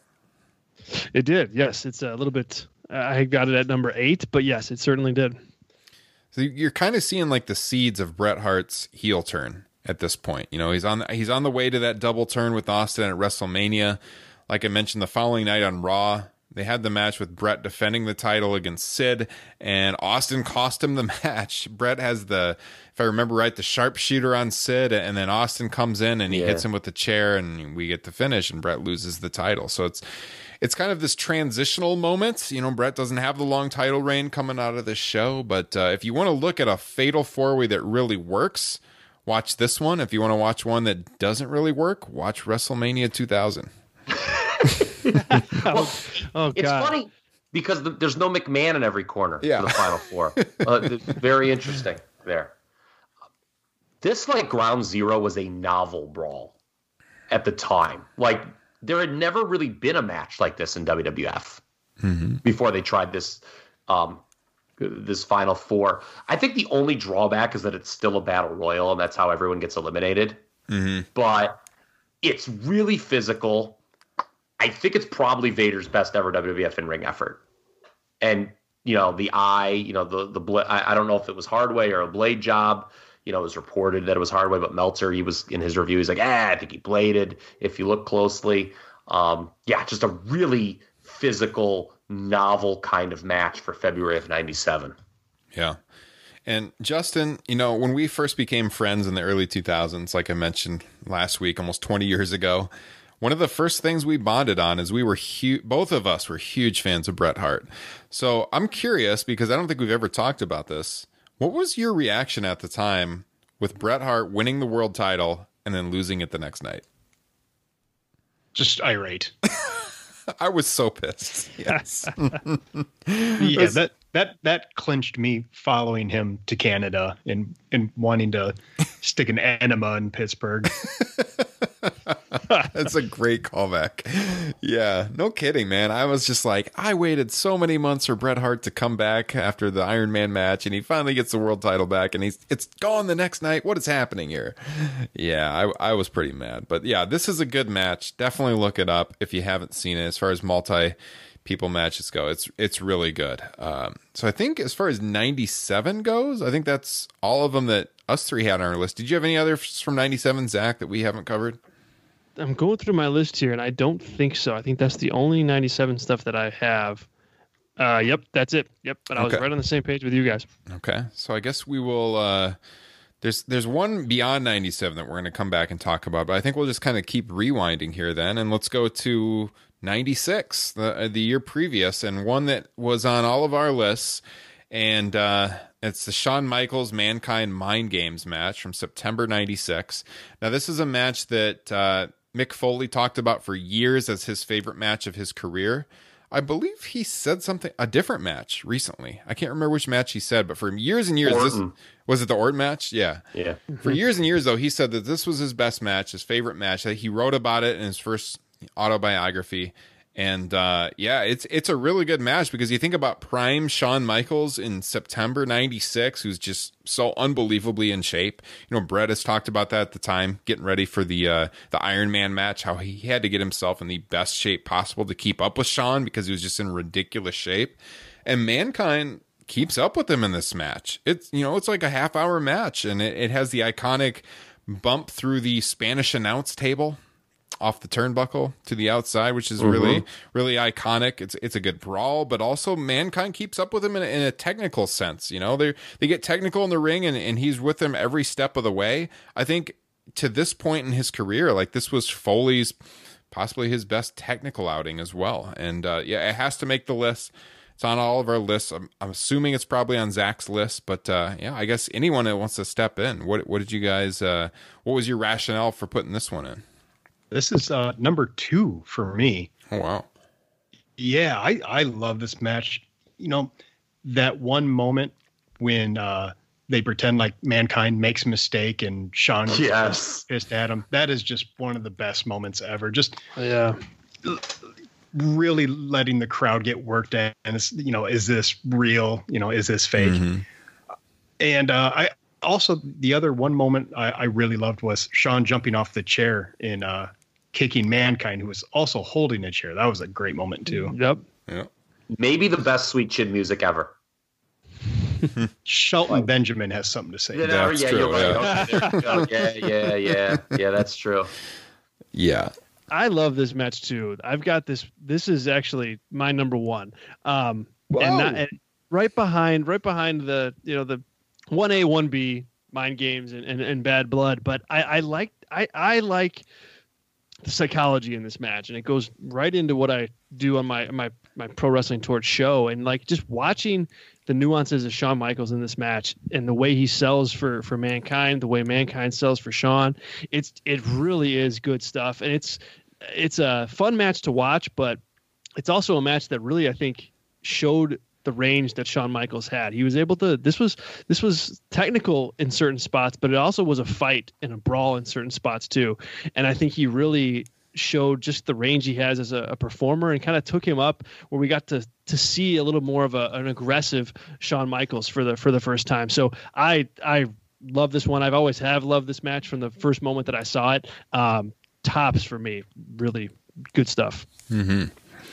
It did, yes. It's a little bit... I got it at number 8, but yes, it certainly did. So you're kind of seeing like the seeds of Bret Hart's heel turn at this point. He's on the way to that double turn with Austin at WrestleMania. Like I mentioned, the following night on Raw, they had the match with Bret defending the title against Sid, and Austin cost him the match. Bret has if I remember right, the sharpshooter on Sid, and then Austin comes in and he hits him with the chair, and we get the finish, and Bret loses the title. So it's kind of this transitional moment. Bret doesn't have the long title reign coming out of this show, but if you want to look at a Fatal 4-Way that really works, watch this one. If you want to watch one that doesn't really work, watch WrestleMania 2000. It's funny because there's no McMahon in every corner for the Final Four. Very interesting there. This, like, Ground Zero was a novel brawl at the time. Like, there had never really been a match like this in WWF before they tried this this Final Four. I think the only drawback is that it's still a battle royal, and that's how everyone gets eliminated. Mm-hmm. But it's really physical. I think it's probably Vader's best ever WWF in-ring effort. And the eye, I don't know if it was Hardway or a blade job. It was reported that it was Hardway, but Meltzer, he was in his review, he's like, I think he bladed if you look closely. Just a really physical, novel kind of match for February of 97. Yeah. And Justin, when we first became friends in the early 2000s, like I mentioned last week, almost 20 years ago, one of the first things we bonded on is we were both of us were huge fans of Bret Hart. So I'm curious, because I don't think we've ever talked about this. What was your reaction at the time with Bret Hart winning the world title and then losing it the next night? Just irate. I was so pissed. Yes. Yeah, that clinched me following him to Canada and wanting to stick an enema in Pittsburgh. That's a great callback. Yeah, no kidding, man. I was just like, I waited so many months for Bret Hart to come back after the Iron Man match, and he finally gets the world title back, and it's gone the next night. What is happening here? Yeah, I was pretty mad. But yeah, this is a good match. Definitely look it up if you haven't seen it. As far as multi-people matches go, it's really good. So I think as far as 97 goes, I think that's all of them that us three had on our list. Did you have any others from 97, Zach, that we haven't covered? I'm going through my list here, and I don't think so. I think that's the only 97 stuff that I have. Yep, that's it. Yep, but I was right on the same page with you guys. Okay, so I guess we will... There's one beyond 97 that we're going to come back and talk about, but I think we'll just kind of keep rewinding here then, and let's go to 96, the year previous, and one that was on all of our lists, and it's the Shawn Michaels Mankind Mind Games match from September 96. Now, this is a match that Mick Foley talked about for years as his favorite match of his career. I believe he said a different match recently. I can't remember which match he said, but for years and years, was it the Orton match? Yeah. Yeah. For years and years, though, he said that this was his best match, his favorite match. He wrote about it in his first autobiography. And it's a really good match, because you think about prime Shawn Michaels in September 96, who's just so unbelievably in shape. Bret has talked about that at the time, getting ready for the Iron Man match, how he had to get himself in the best shape possible to keep up with Shawn, because he was just in ridiculous shape. And Mankind keeps up with him in this match. It's like a half-hour match, and it has the iconic bump through the Spanish announce table off the turnbuckle to the outside, which is really, really iconic. It's a good brawl, but also Mankind keeps up with him in a technical sense. They get technical in the ring, and he's with them every step of the way. I think to this point in his career, like, this was Foley's possibly his best technical outing as well. And it has to make the list. It's on all of our lists. I'm assuming it's probably on Zach's list, but I guess anyone that wants to step in. What did you guys? What was your rationale for putting this one in? This is number 2 for me. Oh, wow. Yeah, I love this match. That one moment when they pretend like Mankind makes a mistake and Shawn is pissed at him. That is just one of the best moments ever. Just really letting the crowd get worked at. And it's, is this real? Is this fake? Mm-hmm. And I also, the other one moment I really loved was Shawn jumping off the chair in kicking Mankind, who was also holding a chair. That was a great moment too. Yep. Maybe the best Sweet Chin music ever. Shelton Benjamin has something to say. That's true. You're right. Yeah, that's true. Yeah. I love this match too. I've got this. This is actually my number 1. And right behind the the 1A 1B Mind Games and Bad Blood. But I like the psychology in this match, and it goes right into what I do on my Pro Wrestling Torch show, and like just watching the nuances of Shawn Michaels in this match and the way he sells for Mankind, the way Mankind sells for Shawn. It really is good stuff, and it's a fun match to watch, but it's also a match that really, I think, showed the range that Shawn Michaels had. He was able to, this was technical in certain spots, but it also was a fight and a brawl in certain spots too. And I think he really showed just the range he has as a performer, and kind of took him up where we got to see a little more of an aggressive Shawn Michaels for the first time. So I love this one. I've always have loved this match from the first moment that I saw it. Tops for me, really good stuff. Mm-hmm.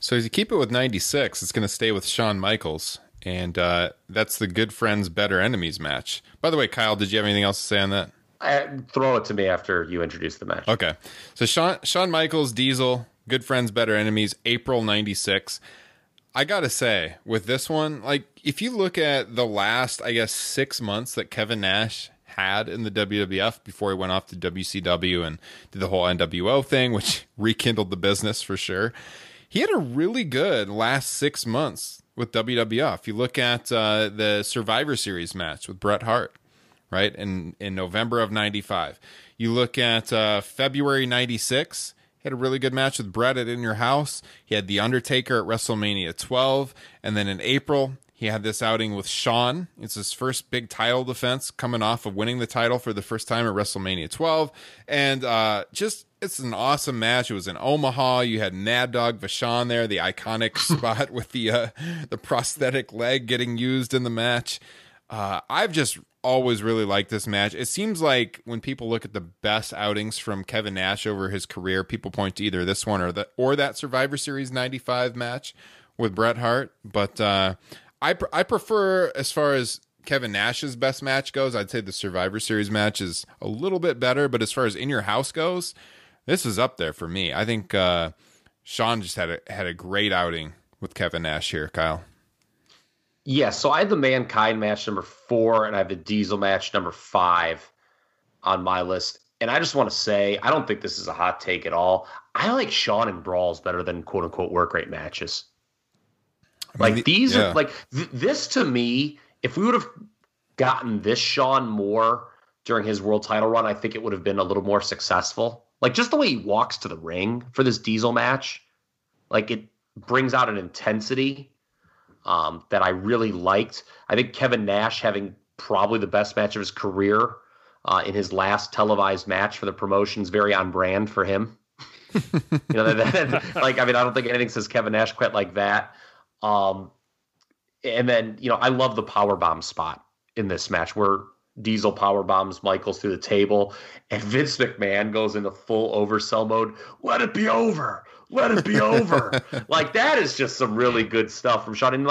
So as you keep it with 96, it's going to stay with Shawn Michaels. And that's the Good Friends, Better Enemies match. By the way, Kyle, did you have anything else to say on that? Throw it to me after you introduce the match. Okay. So Shawn Michaels, Diesel, Good Friends, Better Enemies, April 96. I got to say, with this one, like, if you look at the last, I guess, 6 months that Kevin Nash had in the WWF before he went off to WCW and did the whole NWO thing, which rekindled the business for sure. He had a really good last 6 months with WWF. You look at the Survivor Series match with Bret Hart, right, in November of 95. You look at February 96, he had a really good match with Bret at In Your House. He had The Undertaker at WrestleMania 12. And then in April, he had this outing with Shawn. It's his first big title defense coming off of winning the title for the first time at WrestleMania 12. And it's an awesome match. It was in Omaha. You had Mad Dog Vachon there, the iconic spot with the prosthetic leg getting used in the match. I've just always really liked this match. It seems like when people look at the best outings from Kevin Nash over his career, people point to either this one or that Survivor Series 95 match with Bret Hart. But I prefer, as far as Kevin Nash's best match goes, I'd say the Survivor Series match is a little bit better. But as far as In Your House goes, this is up there for me. I think Shawn just had a great outing with Kevin Nash here, Kyle. Yeah, so I have the Mankind match number 4, and I have the Diesel match number 5 on my list. And I just want to say, I don't think this is a hot take at all. I like Shawn and Brawls better than quote-unquote work rate matches. These are like this to me. If we would have gotten this Shawn more during his world title run, I think it would have been a little more successful. Like just the way he walks to the ring for this Diesel match, like it brings out an intensity that I really liked. I think Kevin Nash having probably the best match of his career in his last televised match for the promotion is very on brand for him. I don't think anything says Kevin Nash quite like that. And then, I love the powerbomb spot in this match where Diesel powerbombs Michaels through the table and Vince McMahon goes into full oversell mode. Let it be over. Let it be over. Like that is just some really good stuff from Shawn. And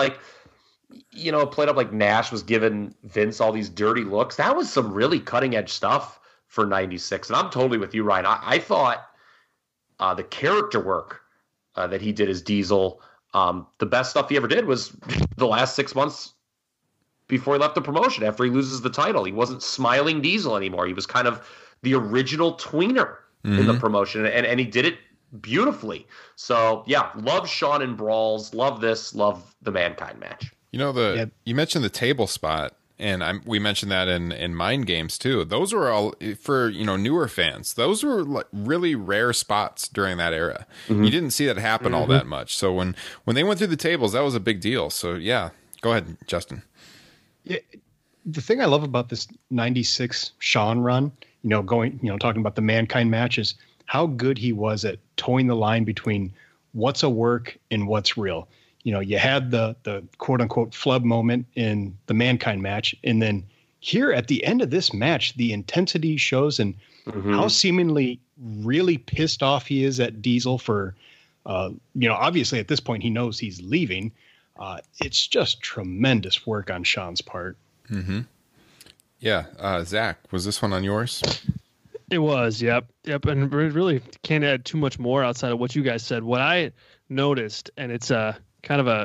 it played up like Nash was giving Vince all these dirty looks. That was some really cutting edge stuff for 96. And I'm totally with you, Ryan. I thought the character work that he did as Diesel, the best stuff he ever did was the last 6 months before he left the promotion after he loses the title. He wasn't Smiling Diesel anymore. He was kind of the original tweener in the promotion, and he did it beautifully. So, yeah, love Shawn and Brawls. Love this. Love the Mankind match. You mentioned the table spot, and we mentioned that in Mind Games, too. Those were all, for newer fans, those were like really rare spots during that era. Mm-hmm. You didn't see that happen all that much. So when they went through the tables, that was a big deal. So, yeah, go ahead, Justin. Yeah, the thing I love about this 96 Shawn run, talking about the Mankind matches, how good he was at towing the line between what's a work and what's real. You had the quote unquote flub moment in the Mankind match. And then here at the end of this match, the intensity shows and how seemingly really pissed off he is at Diesel for, obviously at this point he knows he's leaving. It's just tremendous work on Shawn's part. Mm-hmm. Yeah. Zach, was this one on yours? It was. Yep. And really can't add too much more outside of what you guys said. What I noticed, and it's kind of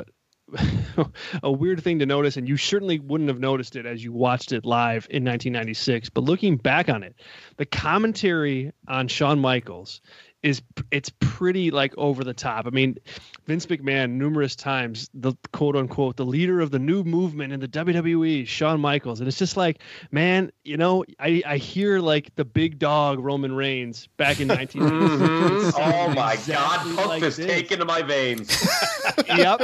a weird thing to notice, and you certainly wouldn't have noticed it as you watched it live in 1996. But looking back on it, the commentary on Shawn Michaels it's pretty like over the top. I mean, Vince McMahon numerous times, the quote unquote, the leader of the new movement in the WWE, Shawn Michaels. And it's just like, man, I hear like the big dog Roman Reigns back in 1996. Oh my God. Punk is taken to my veins. Yep.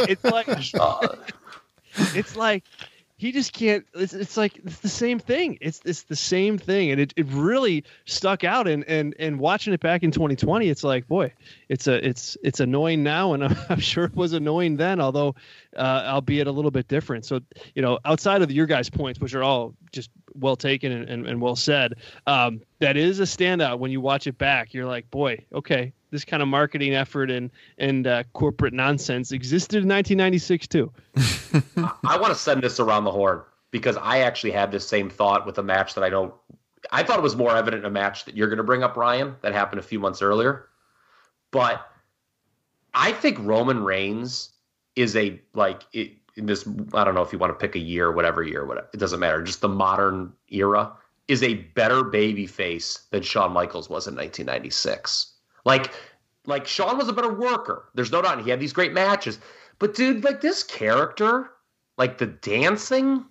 It's like, he just can't. It's like it's the same thing. It's the same thing, and it really stuck out. And watching it back in 2020, it's like, boy, it's annoying now, and I'm sure it was annoying then, although albeit a little bit different. So outside of your guys' points, which are all just well taken and well said, that is a standout when you watch it back. You're like, boy, okay, this kind of marketing effort and corporate nonsense existed in 1996 too. I want to send this around the horn because I actually had this same thought with a match that I thought it was more evident in a match that you're going to bring up, Ryan, that happened a few months earlier. But I think Roman Reigns is in this, I don't know if you want to pick a year, whatever, it doesn't matter. Just the modern era is a better babyface than Shawn Michaels was in 1996. Like Shawn was a better worker. There's no doubt. He had these great matches. But dude, like this character, like the dancing,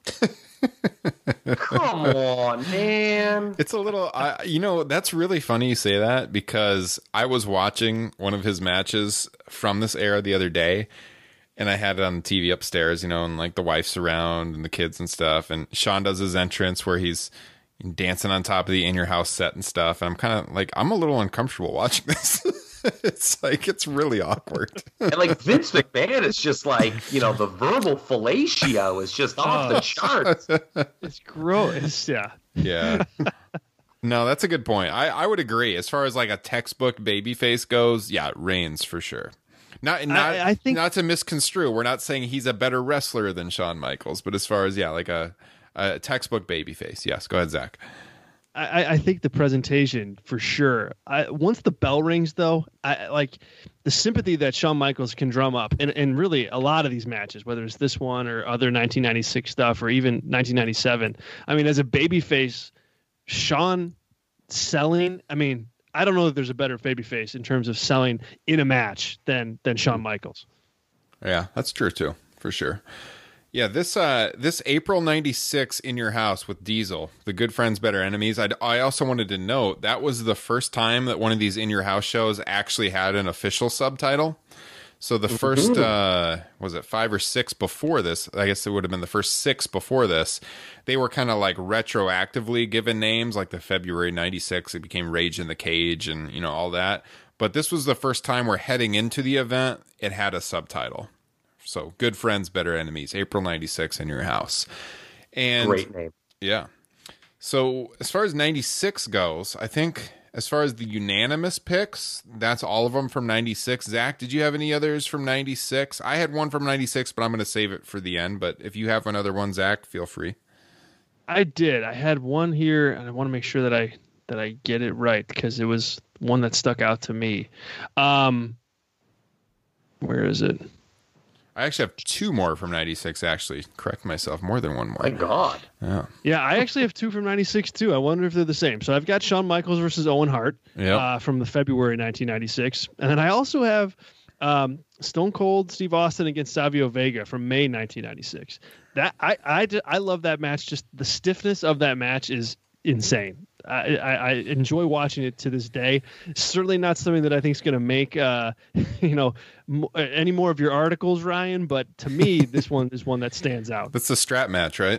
come on, man. It's a little, that's really funny you say that because I was watching one of his matches from this era the other day and I had it on the TV upstairs, and like the wife's around and the kids and stuff. And Shawn does his entrance where he's dancing on top of the In Your House set and stuff. And I'm kind of like, I'm a little uncomfortable watching this. It's really awkward. And like Vince McMahon is just like, the verbal fellatio is just off the charts. It's gross. Yeah. Yeah. No, that's a good point. I would agree. As far as like a textbook babyface goes, yeah, Reigns for sure. I think not to misconstrue. We're not saying he's a better wrestler than Shawn Michaels, but as far as like a textbook babyface, yes. Go ahead, Zach. I think the presentation for sure. Once the bell rings, though, I like the sympathy that Shawn Michaels can drum up, and really a lot of these matches, whether it's this one or other 1996 stuff or even 1997. I mean, as a babyface, Shawn selling. I mean, I don't know if there's a better babyface in terms of selling in a match than Shawn Michaels. Yeah, that's true too, for sure. Yeah, this April 96 In Your House with Diesel, the Good Friends, Better Enemies. I also wanted to note that was the first time that one of these In Your House shows actually had an official subtitle. So the first, was it 5 or 6 before this? I guess it would have been the first 6 before this. They were kind of like retroactively given names, like the February 96, it became Rage in the Cage and, all that. But this was the first time where heading into the event, it had a subtitle. So Good Friends, Better Enemies, April 96 In Your House. And great name. Yeah. So as far as 96 goes, I think as far as the unanimous picks, that's all of them from 96. Zach, did you have any others from 96? I had one from 96, but I'm going to save it for the end. But if you have another one, Zach, feel free. I did. I had one here, and I want to make sure that I get it right because it was one that stuck out to me. Where is it? I actually have 2 more from 96, actually. Correct myself. More than one more. My God. Yeah, I actually have 2 from 96, too. I wonder if they're the same. So I've got Shawn Michaels versus Owen Hart from the February 1996. And then I also have Stone Cold Steve Austin against Savio Vega from May 1996. That I love that match. Just the stiffness of that match is insane. I enjoy watching it to this day. Certainly not something that I think is going to make any more of your articles, Ryan. But to me, this one is one that stands out. That's the strap match, right?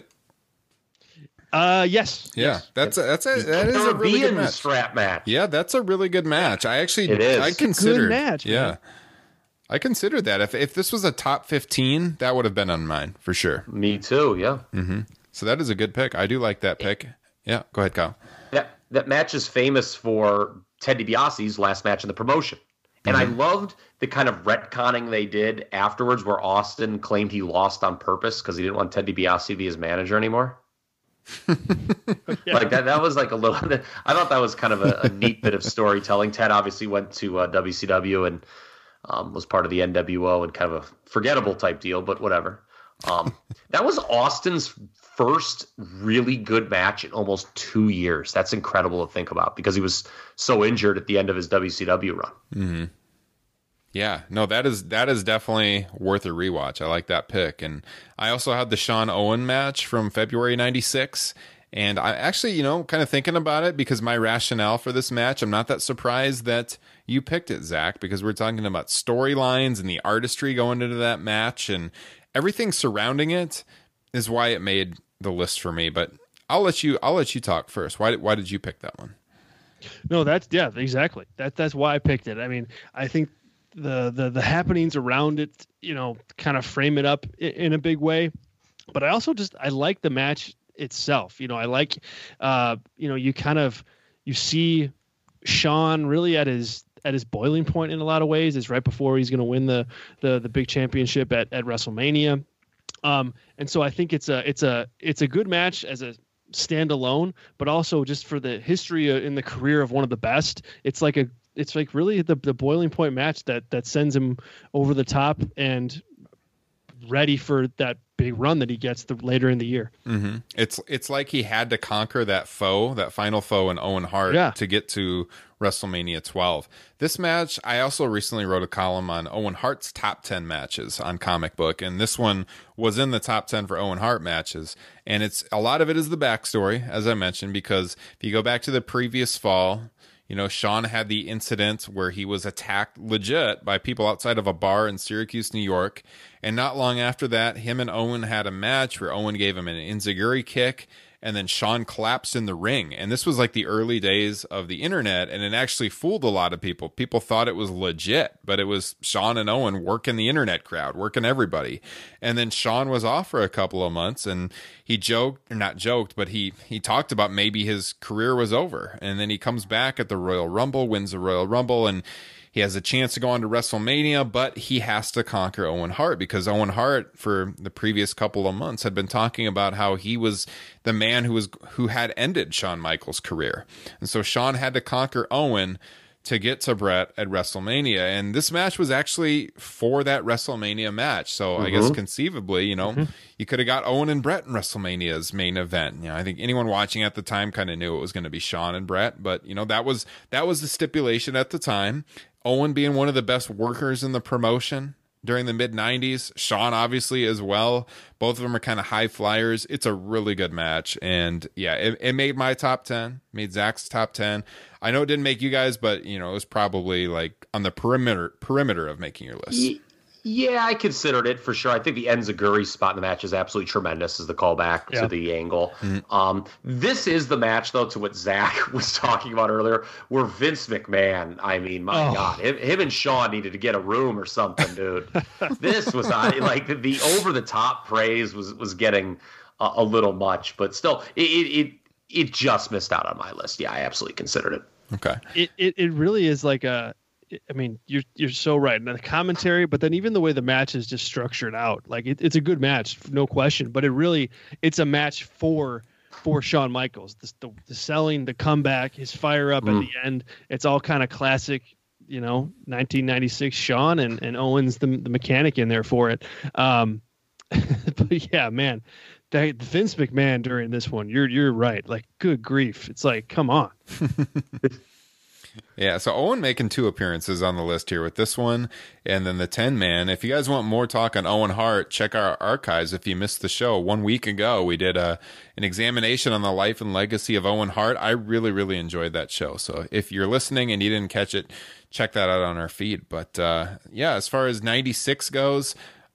Yes. Yeah, yes. that is a really good match. Strap match. Yeah, that's a really good match. I considered good match. Yeah. Man. I considered that. If this was a top 15, that would have been on mine for sure. Me too. Yeah. Mm-hmm. So that is a good pick. I do like that pick. Yeah. Go ahead, Kyle. That match is famous for Ted DiBiase's last match in the promotion. And I loved the kind of retconning they did afterwards where Austin claimed he lost on purpose because he didn't want Ted DiBiase to be his manager anymore. Like that was like a little, I thought that was kind of a neat bit of storytelling. Ted obviously went to WCW and was part of the NWO and kind of a forgettable type deal, but whatever. That was Austin's first really good match in almost 2 years. That's incredible to think about because he was so injured at the end of his WCW run. Mm-hmm. Yeah, no, that is definitely worth a rewatch. I like that pick. And I also had the Shawn Owen match from February 96. And I actually, kind of thinking about it because my rationale for this match, I'm not that surprised that you picked it, Zach, because we're talking about storylines and the artistry going into that match and everything surrounding it is why it made the list for me. But I'll let you talk first. Why did you pick that one? No, exactly. That's why I picked it. I mean, I think the happenings around it, kind of frame it up in a big way. But I also I like the match itself. I like, you see Shawn really at his boiling point in a lot of ways is right before he's going to win the big championship at WrestleMania. And so I think it's a good match as a standalone, but also just for the history in the career of one of the best. It's like really the boiling point match that sends him over the top and ready for that big run that he gets later in the year. Mm-hmm. It's like he had to conquer that final foe in Owen Hart to get to WrestleMania 12. This match, I also recently wrote a column on Owen Hart's top 10 matches on Comic Book, and this one was in the top 10 for Owen Hart matches. And a lot of it is the backstory, as I mentioned, because if you go back to the previous fall, Shawn had the incident where he was attacked legit by people outside of a bar in Syracuse, New York. And not long after that, him and Owen had a match where Owen gave him an enziguri kick, and then Shawn collapsed in the ring. And this was like the early days of the internet, and it actually fooled a lot of people. People thought it was legit, but it was Shawn and Owen working the internet crowd, working everybody. And then Shawn was off for a couple of months, and he but he talked about maybe his career was over. And then he comes back at the Royal Rumble, wins the Royal Rumble, and he has a chance to go on to WrestleMania, but he has to conquer Owen Hart, because Owen Hart, for the previous couple of months, had been talking about how he was the man who had ended Shawn Michaels' career. And so Shawn had to conquer Owen to get to Bret at WrestleMania. And this match was actually for that WrestleMania match. So I guess conceivably, you could have got Owen and Bret in WrestleMania's main event. I think anyone watching at the time kind of knew it was going to be Shawn and Bret, but that was the stipulation at the time. Owen being one of the best workers in the promotion during the mid-90s. Shawn obviously as well. Both of them are kind of high flyers. It's a really good match. And yeah, it made my top 10, made Zach's top 10. I know it didn't make you guys, but it was probably like on the perimeter of making your list. Yeah, I considered it for sure. I think the enziguri spot in the match is absolutely tremendous as the callback to the angle. Mm-hmm. This is the match, though, to what Zach was talking about earlier, where Vince McMahon, my God, him and Shawn needed to get a room or something, dude. This was like the over-the-top praise was getting a little much, but still, it just missed out on my list. Yeah, I absolutely considered it. Okay. It really is like you're so right. And the commentary, but then even the way the match is just structured out, like it's a good match, no question. But it's a match for Shawn Michaels. The selling, the comeback, his fire up at the end. It's all kind of classic, 1996 Shawn and Owens the mechanic in there for it. But yeah, man, Vince McMahon during this one, you're right. Like, good grief, it's like, come on. Yeah, so Owen making 2 appearances on the list here with this one, and then the 10-man. If you guys want more talk on Owen Hart, check our archives. If you missed the show, 1 week ago, we did an examination on the life and legacy of Owen Hart. I really, really enjoyed that show. So if you're listening and you didn't catch it, check that out on our feed. But yeah, as far as 96 goes,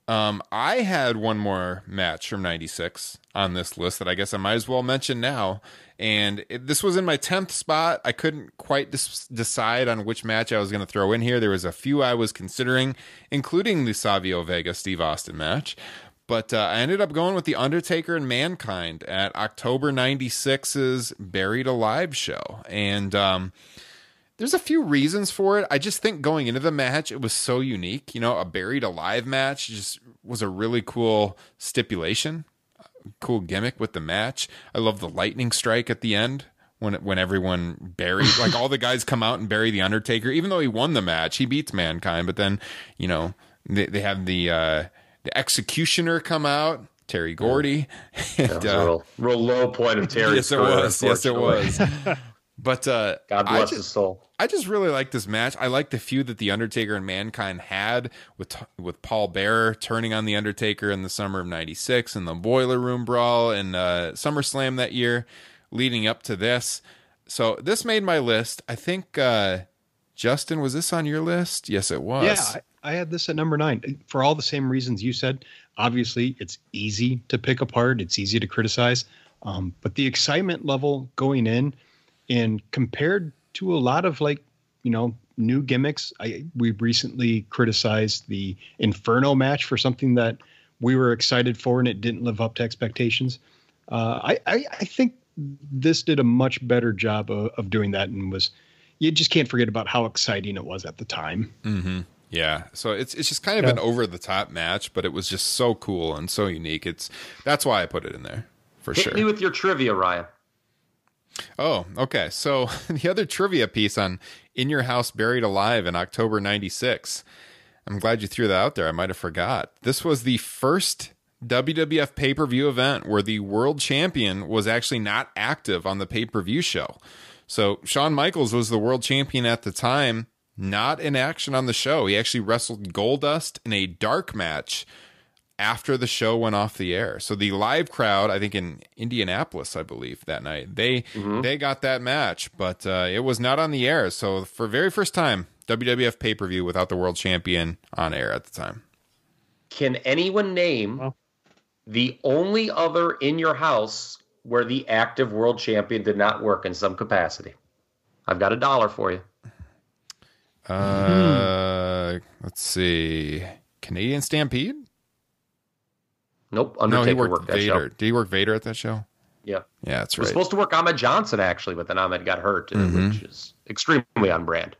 I had one more match from 96 on this list that I guess I might as well mention now. And this was in my 10th spot. I couldn't quite decide on which match I was going to throw in here. There was a few I was considering, including the Savio Vega Steve Austin match. But I ended up going with The Undertaker and Mankind at October 96's Buried Alive show. And there's a few reasons for it. I just think going into the match, it was so unique. A Buried Alive match just was a really cool stipulation. Cool gimmick with the match. I love the lightning strike at the end when everyone buried, like all the guys come out and bury the Undertaker, even though he won the match. He beats Mankind, but then they have the Executioner come out, Terry Gordy. And, real low point of Terry's career. Yes, it was. But God bless his soul. I just really like this match. I like the feud that The Undertaker and Mankind had with Paul Bearer turning on The Undertaker in the summer of 96 and the Boiler Room Brawl and SummerSlam that year leading up to this. So this made my list. I think, Justin, was this on your list? Yes, it was. Yeah, I had this at number 9 for all the same reasons you said. Obviously, it's easy to pick apart. It's easy to criticize. But the excitement level going in, and compared to a lot of new gimmicks, we recently criticized the Inferno match for something that we were excited for and it didn't live up to expectations. I think this did a much better job of doing that and was, you just can't forget about how exciting it was at the time. Mm-hmm. Yeah, so it's just kind of an over the top match, but it was just so cool and so unique. That's why I put it in there for sure. Hit me with your trivia, Ryan. Oh, okay. So the other trivia piece on In Your House Buried Alive in October '96. I'm glad you threw that out there. I might have forgot. This was the first WWF pay-per-view event where the world champion was actually not active on the pay-per-view show. So Shawn Michaels was the world champion at the time, not in action on the show. He actually wrestled Goldust in a dark match after the show went off the air. So the live crowd, I think in Indianapolis, I believe that night, they got that match, but it was not on the air. So for very first time, WWF pay-per-view without the world champion on air at the time. Can anyone name the only other In Your House where the active world champion did not work in some capacity? I've got $1 for you. Let's see. Canadian Stampede? Nope. Undertaker he worked that Vader. show. Did he work Vader at that show? Yeah. Yeah, that's He was right. supposed to work Ahmed Johnson, actually, but then Ahmed got hurt, which is extremely on brand.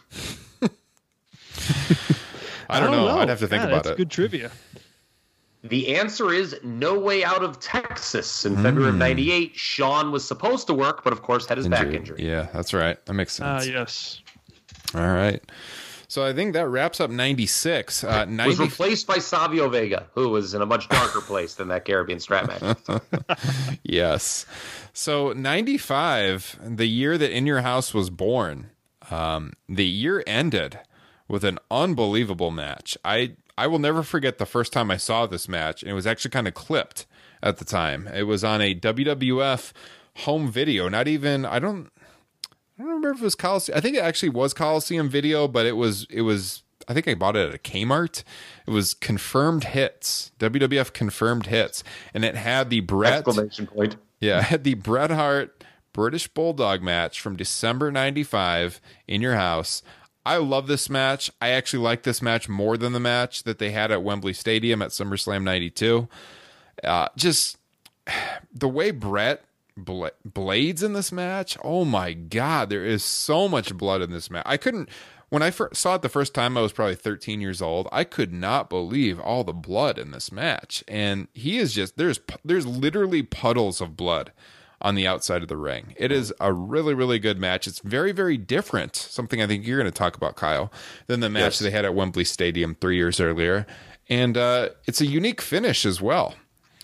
I don't know. I'd have to think about that's it. good trivia. The answer is No Way Out of Texas. In February of '98, Shawn was supposed to work, but of course had his back injury. Yeah, that's right. That makes sense. Yes. All right. So I think that wraps up 96. Was replaced by Savio Vega, who was in a much darker place than that Caribbean strap match. Yes. So 95, the year that In Your House was born, the year ended with an unbelievable match. I will never forget the first time I saw this match, and it was actually kind of clipped at the time. It was on a WWF home video. Not even, I don't remember if it was Coliseum. I think it actually was Coliseum Video, but it was. I think I bought it at a Kmart. It was Confirmed Hits, WWF Confirmed Hits, and it had the Bret. Exclamation point. Yeah, it had the Bret Hart British Bulldog match from December '95 In Your House. I love this match. I actually like this match more than the match that they had at Wembley Stadium at SummerSlam '92. Just the way Bret blades in this match. Oh my God, there is so much blood in this match. When I first saw it the first time, I was probably 13 years old. I could not believe all the blood in this match. And he is just, there's literally puddles of blood on the outside of the ring. It is a really, really good match. It's very, very different. Something I think you're going to talk about, Kyle, than the match they had at Wembley Stadium 3 years earlier. And it's a unique finish as well.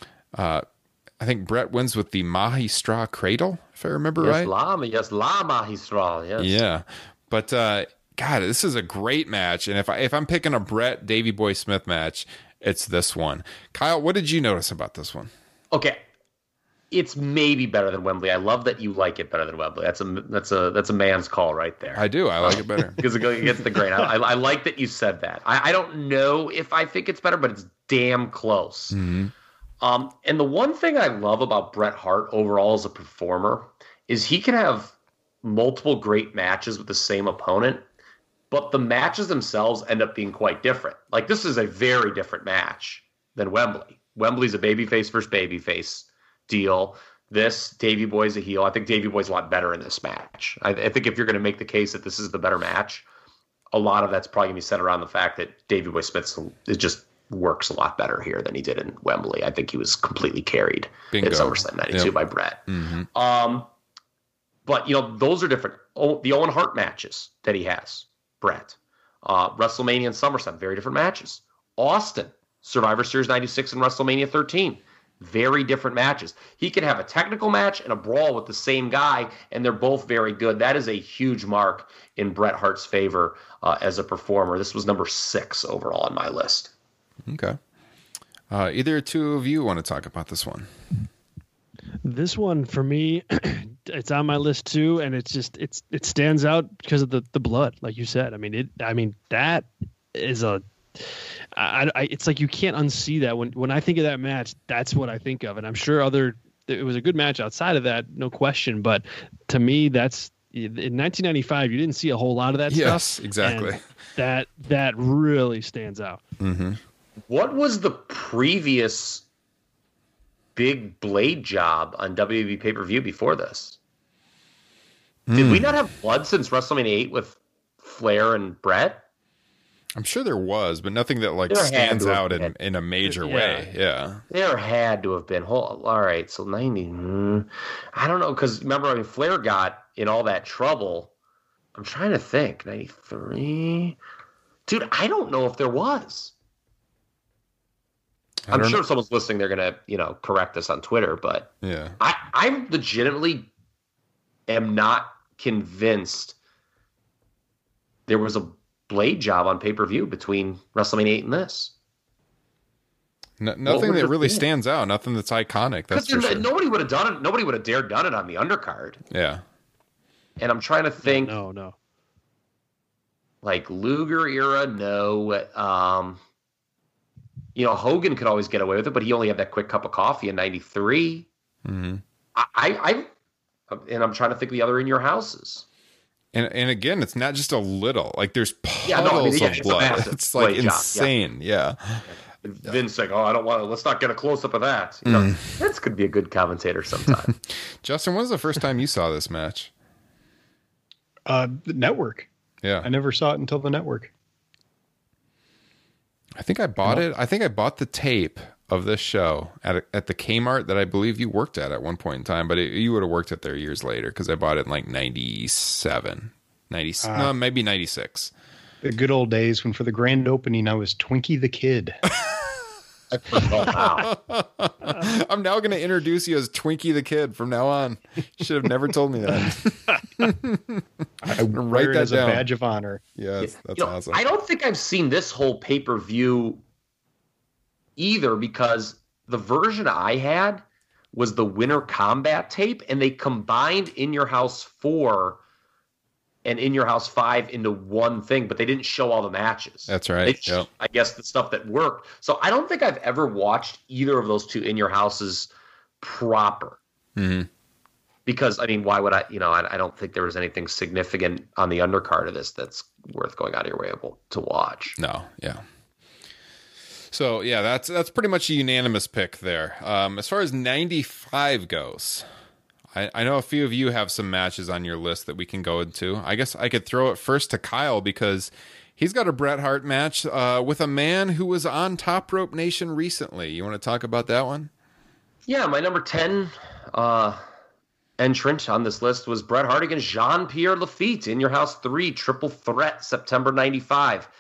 I think Bret wins with the Magistral Cradle, if I remember right. La Magistral, yes. Yeah. But, God, this is a great match. And if I'm picking a Bret Davey Boy Smith match, it's this one. Kyle, what did you notice about this one? Okay. It's maybe better than Wembley. I love that you like it better than Wembley. That's a man's call right there. I do. I like it better. Because it gets the grain. I like that you said that. I don't know if I think it's better, but it's damn close. Mm-hmm. And the one thing I love about Bret Hart overall as a performer is he can have multiple great matches with the same opponent, but the matches themselves end up being quite different. Like, this is a very different match than Wembley. Wembley's a babyface versus babyface deal. This, Davey Boy's a heel. I think Davey Boy's a lot better in this match. I think if you're going to make the case that this is the better match, a lot of that's probably going to be centered around the fact that Davey Boy Smith just works a lot better here than he did in Wembley. I think he was completely carried at SummerSlam 92 by Bret. Mm-hmm. But, those are different. The Owen Hart matches that he has, Bret. WrestleMania and SummerSlam, very different matches. Austin, Survivor Series 96 and WrestleMania 13, very different matches. He can have a technical match and a brawl with the same guy, and they're both very good. That is a huge mark in Bret Hart's favor as a performer. This was number 6 overall on my list. Okay. Either two of you want to talk about this one? This one for me, it's on my list too, and it stands out because of the blood, like you said. That is it's like you can't unsee that. When I think of that match, that's what I think of, and I'm sure it was a good match outside of that, no question. But to me, that's in 1995. You didn't see a whole lot of that stuff. Yes, exactly. That really stands out. Mm-hmm. What was the previous big blade job on WWE pay-per-view before this? Did we not have blood since WrestleMania 8 with Flair and Bret? I'm sure there was, but nothing that like stands out in a major way. Yeah. There had to have been. All right, so 90. I don't know, because remember, I mean, Flair got in all that trouble. I'm trying to think. 93. Dude, I don't know if there was. I'm sure if someone's listening, they're going to, correct us on Twitter, but yeah, I legitimately am not convinced there was a blade job on pay-per-view between WrestleMania 8 and this. Nothing that really stands out. Nothing that's iconic. That's for sure. Nobody would have done it. Nobody would have dared done it on the undercard. Yeah. And I'm trying to think. No. Like Luger era, no. Hogan could always get away with it, but he only had that quick cup of coffee in 93. Mm-hmm. And I'm trying to think of the other in your houses. And again, it's not just a little. Like there's puddles of blood. It's like insane. Yeah. Vince saying, "Oh, I don't want to. Let's not get a close up of that." Vince could be a good commentator sometime. Justin, when was the first time you saw this match? The network. Yeah, I never saw it until the network. I think I bought it. I think I bought the tape of this show at the Kmart that I believe you worked at one point in time, but you would have worked it there years later because I bought it in like 97, maybe 96. The good old days when for the grand opening I was Twinkie the Kid. Wow. I'm now going to introduce you as Twinkie the Kid from now on. You should have never told me that. I write that as down. A badge of honor. Yes, that's awesome. I don't think I've seen this whole pay-per-view either, because the version I had was the Winter Combat tape, and they combined In Your House 4 and In Your House 5 into one thing, but they didn't show all the matches. That's right. I guess the stuff that worked. So I don't think I've ever watched either of those two In Your Houses proper. Mm-hmm. Because, I mean, why would I? I don't think there was anything significant on the undercard of this that's worth going out of your way to watch. No, yeah. So, yeah, that's pretty much a unanimous pick there. As far as 95 goes, I know a few of you have some matches on your list that we can go into. I guess I could throw it first to Kyle because he's got a Bret Hart match with a man who was on Top Rope Nation recently. You want to talk about that one? Yeah, my number 10 entrant on this list was Bret Hart against Jean-Pierre Lafitte in Your House 3 Triple Threat, September 95.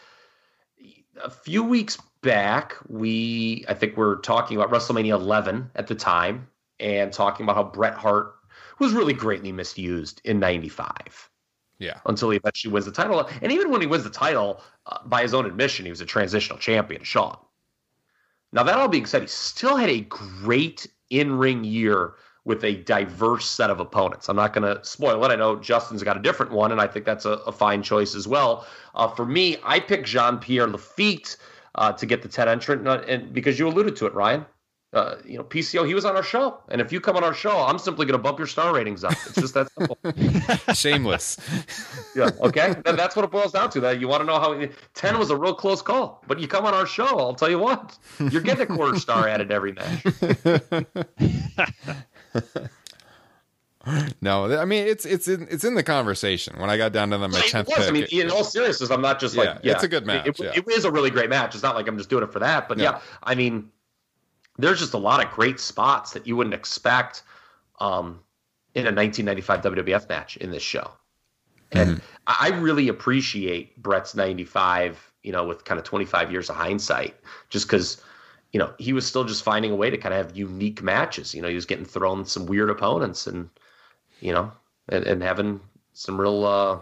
A few weeks back, I think we're talking about WrestleMania 11 at the time and talking about how Bret Hart was really greatly misused in 95. Yeah. Until he eventually wins the title. And even when he wins the title, by his own admission, he was a transitional champion, Shawn. Now, that all being said, he still had a great in-ring year with a diverse set of opponents. I'm not going to spoil it. I know Justin's got a different one, and I think that's a fine choice as well. For me, I picked Jean-Pierre Lafitte to get the 10 entrant, and because you alluded to it, Ryan. PCO, he was on our show. And if you come on our show, I'm simply going to bump your star ratings up. It's just that simple. Shameless. Yeah, okay? That's what it boils down to. That you want to know how 10 was a real close call. But you come on our show, I'll tell you what. You're getting a quarter star added every match. No, I mean it's in the conversation. When I got down to my 10th pick, I mean, in all seriousness, I'm not just it's a good match. It is a really great match. It's not like I'm just doing it for that. But yeah I mean, there's just a lot of great spots that you wouldn't expect in a 1995 WWF match in this show. And I really appreciate Bret's 95, with kind of 25 years of hindsight, just because, he was still just finding a way to kind of have unique matches. He was getting thrown some weird opponents and, and having some real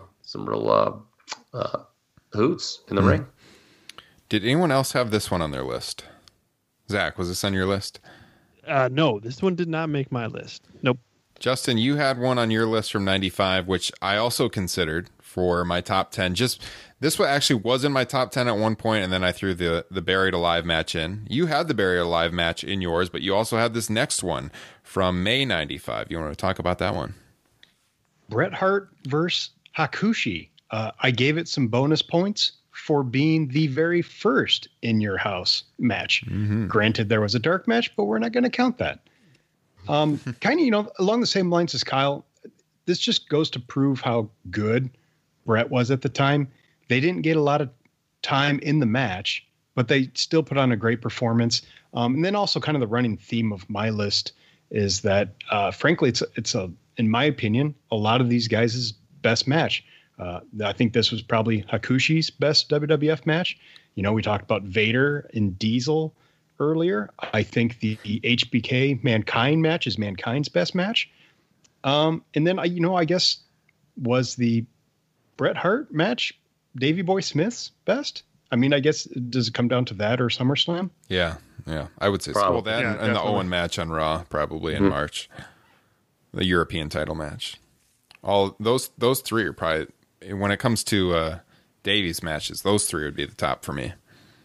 hoots in the ring. Did anyone else have this one on their list? Zach, was this on your list? No, this one did not make my list. Nope. Justin, you had one on your list from 95, which I also considered for my top 10. This one actually was in my top 10 at one point, and then I threw the Buried Alive match in. You had the Buried Alive match in yours, but you also had this next one from May 95. You want to talk about that one? Bret Hart versus Hakushi. I gave it some bonus points for being the very first In Your House match. Granted, there was a dark match, but we're not going to count that. Kind of, along the same lines as Kyle, this just goes to prove how good Brett was at the time. They didn't get a lot of time in the match, but they still put on a great performance. And then also kind of the running theme of my list is that, frankly, it's in my opinion, a lot of these guys' best match. I think this was probably Hakushi's best WWF match. You know, we talked about Vader and Diesel earlier. I think the HBK Mankind match is Mankind's best match. And then, I guess, was the Bret Hart match Davey Boy Smith's best? I mean, I guess, does it come down to that or SummerSlam? Yeah, I would say so. Well, that and the Owen match on Raw probably in March. The European title match. All those three are probably, when it comes to Davey's matches, those three would be the top for me.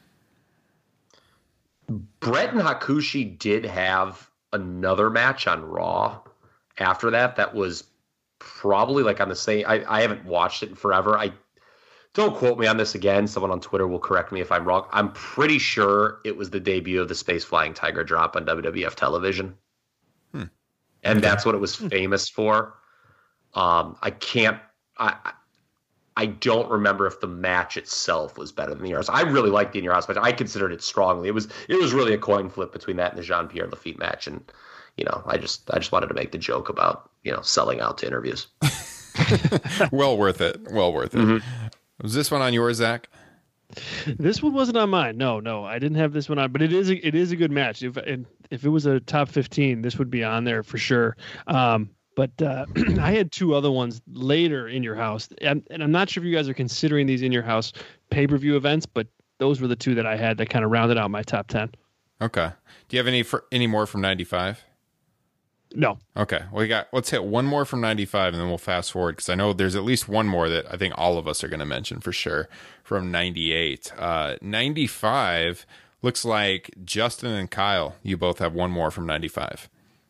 Brett and Hakushi did have another match on Raw after that was probably like on the same. I haven't watched it in forever. Don't quote me on this again. Someone on Twitter will correct me if I'm wrong. I'm pretty sure it was the debut of the Space Flying Tiger drop on WWF television. And that's what it was famous for. I don't remember if the match itself was better than the In Your House. I really liked the In Your House match. I considered it strongly. It was really a coin flip between that and the Jean-Pierre Lafitte match. And, I just wanted to make the joke about, selling out to interviews. Well worth it. Mm-hmm. Was this one on yours, Zach? This one wasn't on mine. No, I didn't have this one on, but it is a good match. If it was a top 15, this would be on there for sure. But I had two other ones later in Your House, and I'm not sure if you guys are considering these In Your House pay-per-view events, but those were the two that I had that kind of rounded out my top 10. Okay. Do you have any more from 95? No. Okay. Let's hit one more from 95 and then we'll fast forward, because I know there's at least one more that I think all of us are going to mention for sure from 98. 95 looks like Justin and Kyle, you both have one more from 95.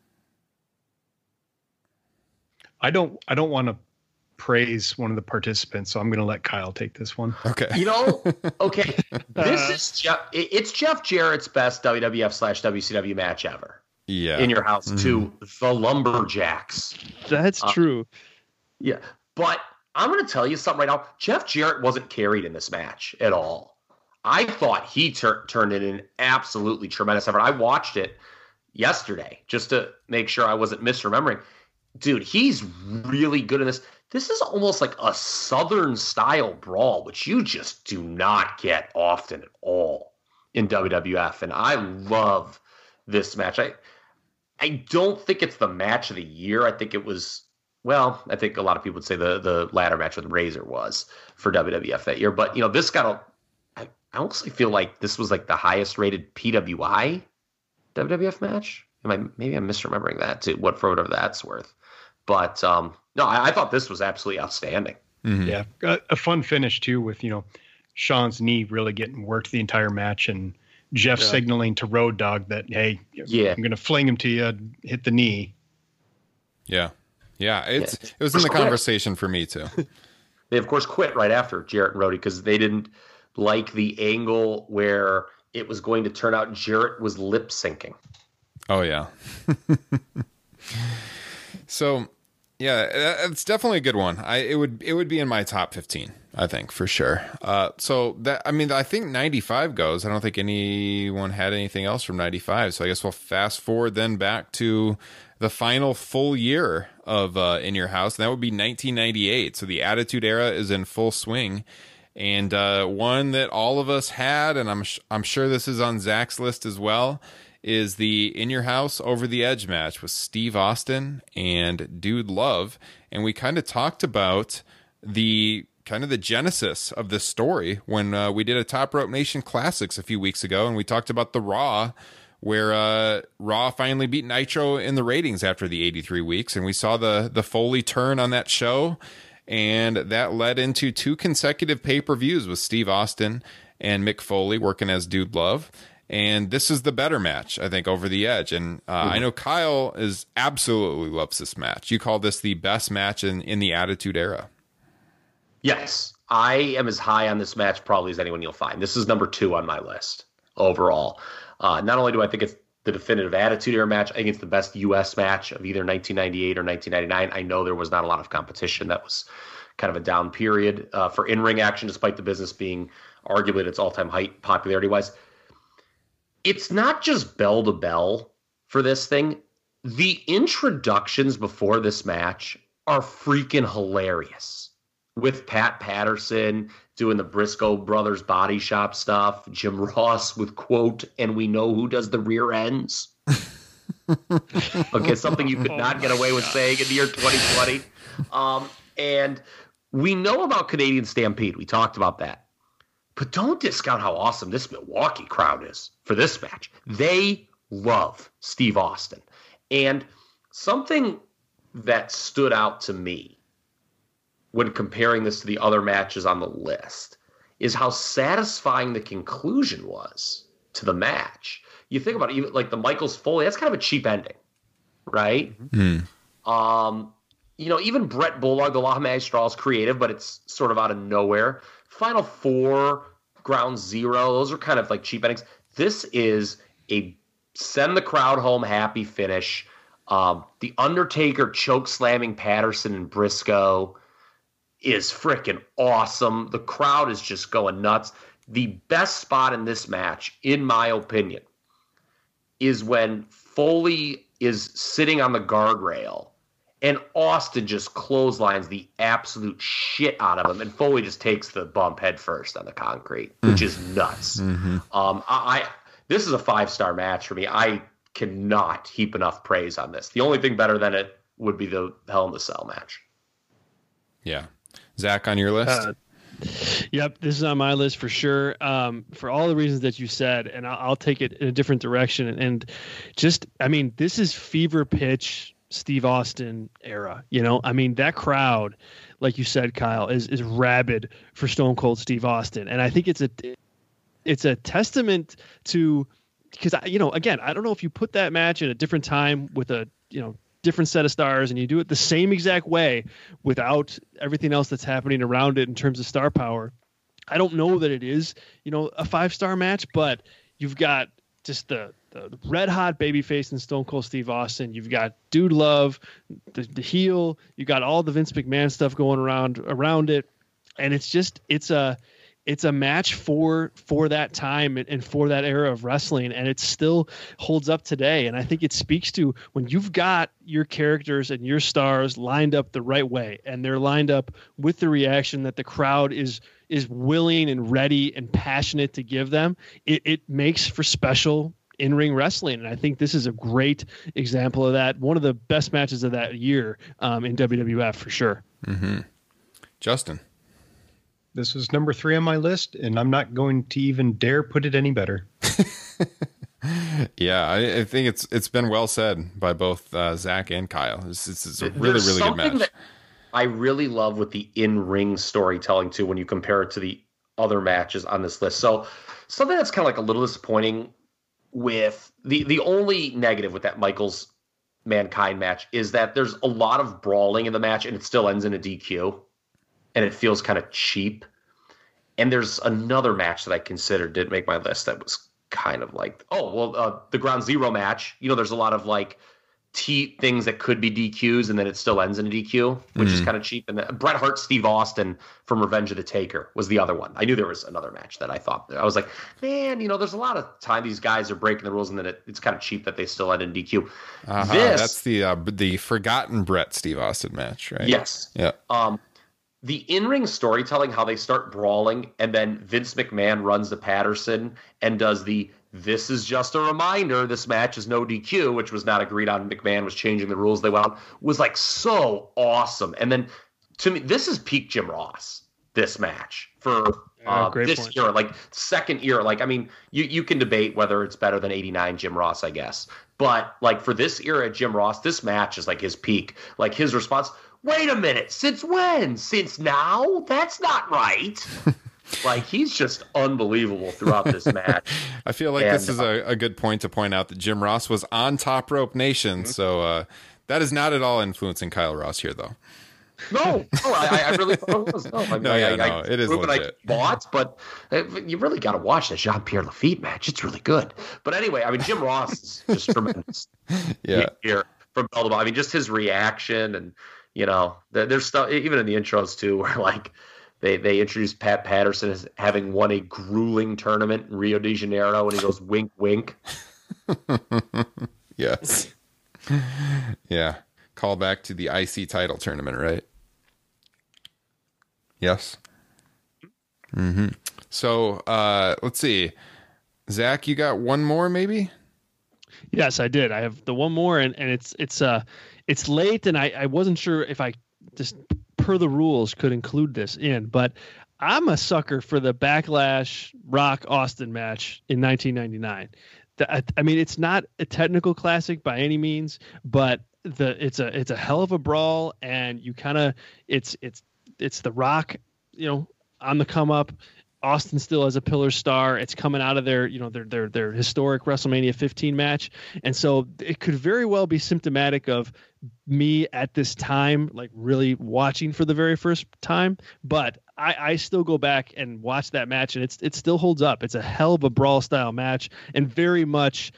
I don't want to praise one of the participants, so I'm going to let Kyle take this one. Okay. Okay. This is it's Jeff Jarrett's best WWF/WCW match ever. Yeah. In Your House to the Lumberjacks. That's true. Yeah. But I'm going to tell you something right now. Jeff Jarrett wasn't carried in this match at all. I thought he turned in an absolutely tremendous effort. I watched it yesterday just to make sure I wasn't misremembering. Dude, he's really good in this. This is almost like a Southern style brawl, which you just do not get often at all in WWF. And I love this match. I don't think it's the match of the year. I think it was, I think a lot of people would say the ladder match with Razor was for WWF that year. But, this I honestly feel like this was like the highest rated PWI WWF match. Maybe I'm misremembering that too, for whatever that's worth. But no, I thought this was absolutely outstanding. Mm-hmm. Yeah, a fun finish too with Sean's knee really getting worked the entire match, and Jeff signaling to Road Dogg that, hey, I'm going to fling him to you, hit the knee. Yeah. It was in the conversation for me too. They of course quit right after Jarrett and Rhodey because they didn't like the angle where it was going to turn out Jarrett was lip syncing. Oh yeah. So, yeah, it's definitely a good one. It would be in my top 15, I think, for sure. I think 95 goes. I don't think anyone had anything else from 95. So I guess we'll fast forward then back to the final full year of In Your House. And that would be 1998. So the Attitude Era is in full swing. And one that all of us had, and I'm sure this is on Zach's list as well, is the In Your House Over the Edge match with Steve Austin and Dude Love. And we kind of talked about the genesis of this story when we did a Top Rope Nation Classics a few weeks ago. And we talked about the Raw, where Raw finally beat Nitro in the ratings after the 83 weeks. And we saw the Foley turn on that show. And that led into 2 consecutive pay-per-views with Steve Austin and Mick Foley working as Dude Love. And this is the better match, I think, Over the Edge. And I know Kyle absolutely loves this match. You call this the best match in the Attitude Era. Yes, I am as high on this match probably as anyone you'll find. This is number 2 on my list overall. Not only do I think it's the definitive Attitude Era match. I think it's the best U.S. match of either 1998 or 1999. I know there was not a lot of competition. That was kind of a down period for in-ring action, despite the business being arguably at its all-time height popularity-wise. It's not just bell to bell for this thing. The introductions before this match are freaking hilarious. With Pat Patterson doing the Briscoe Brothers body shop stuff, Jim Ross with quote, "And we know who does the rear ends." Okay, something you could not get away with saying in the year 2020. And we know about Canadian Stampede. We talked about that. But don't discount how awesome this Milwaukee crowd is for this match. They love Steve Austin. And something that stood out to me when comparing this to the other matches on the list is how satisfying the conclusion was to the match. You think about it, even like the Michaels Foley, that's kind of a cheap ending, right? Mm-hmm. Even Brett Bulldog, the La Maestral is creative, but it's sort of out of nowhere. Final Four, Ground Zero, those are kind of like cheap endings. This is a send the crowd home happy finish. The Undertaker choke slamming Patterson and Briscoe is freaking awesome. The crowd is just going nuts. The best spot in this match, in my opinion, is when Foley is sitting on the guardrail and Austin just clotheslines the absolute shit out of him, and Foley just takes the bump head first on the concrete, which is nuts. Mm-hmm. This is a 5-star match for me. I cannot heap enough praise on this. The only thing better than it would be the Hell in the Cell match. Yeah. Zach, on your list? Yep, this is on my list for sure. For all the reasons that you said, and I'll take it in a different direction. And just, this is fever pitch Steve Austin era. That crowd, like you said, Kyle, is rabid for Stone Cold Steve Austin. And I think it's a testament to, because, again, I don't know if you put that match in a different time with a, different set of stars and you do it the same exact way without everything else that's happening around it in terms of star power. I don't know that it is, a 5-star match, but you've got just the red hot babyface and Stone Cold Steve Austin. You've got Dude Love, the heel. You got all the Vince McMahon stuff going around it. And it's a match for that time and for that era of wrestling, and it still holds up today. And I think it speaks to when you've got your characters and your stars lined up the right way, and they're lined up with the reaction that the crowd is willing and ready and passionate to give them, it makes for special in-ring wrestling. And I think this is a great example of that. One of the best matches of that year in WWF for sure. Mm-hmm. Justin. This was number 3 on my list, and I'm not going to even dare put it any better. Yeah, I think it's been well said by both Zach and Kyle. It's a really good match. That I really love with the in-ring storytelling too when you compare it to the other matches on this list. So something that's kind of like a little disappointing with the only negative with that Michaels Mankind match is that there's a lot of brawling in the match and it still ends in a DQ. And it feels kind of cheap. And there's another match that I considered didn't make my list that was kind of like, the Ground Zero match. There's a lot of like things that could be DQs, and then it still ends in a DQ, which is kind of cheap. And Bret Hart, Steve Austin from Revenge of the Taker was the other one. I knew there was another match that I thought. I was like, man, there's a lot of time these guys are breaking the rules, and then it's kind of cheap that they still end in DQ. That's the forgotten Bret Steve Austin match, right? Yes. Yeah. The in-ring storytelling, how they start brawling, and then Vince McMahon runs to Patterson and does this is just a reminder, this match is no DQ, which was not agreed on. McMahon was changing the rules they went on, was like so awesome. And then to me, this is peak Jim Ross, this match for this era, like second era. Like, you can debate whether it's better than 89 Jim Ross, I guess. But like for this era Jim Ross, this match is like his peak. Like his response, wait a minute, since when? Since now? That's not right. Like, he's just unbelievable throughout this match. I feel like this is a good point to point out that Jim Ross was on Top Rope Nation, so that is not at all influencing Kyle Ross here, though. No, I really thought it was. No, it is legit. I bought, but you really got to watch that Jean-Pierre Lafitte match. It's really good. But anyway, I mean, Jim Ross is just tremendous. Yeah. Here from Bell to Bell. I mean, just his reaction, and there's stuff even in the intros too, where like they introduced Pat Patterson as having won a grueling tournament in Rio de Janeiro, and he goes wink, wink. Yes. Yeah. Call back to the IC title tournament, right? Yes. Mm-hmm. So let's see. Zach, you got one more maybe? Yes, I did. I have the one more, and it's late, and I wasn't sure if I just per the rules could include this in, but I'm a sucker for the Backlash Rock Austin match in 1999. I mean, it's not a technical classic by any means, but it's a hell of a brawl, and you kind of it's the Rock, on the come up. Austin still as a pillar star. It's coming out of their historic WrestleMania 15 match, and so it could very well be symptomatic of me at this time, like really watching for the very first time. But I still go back and watch that match, and it still holds up. It's a hell of a brawl style match, and very much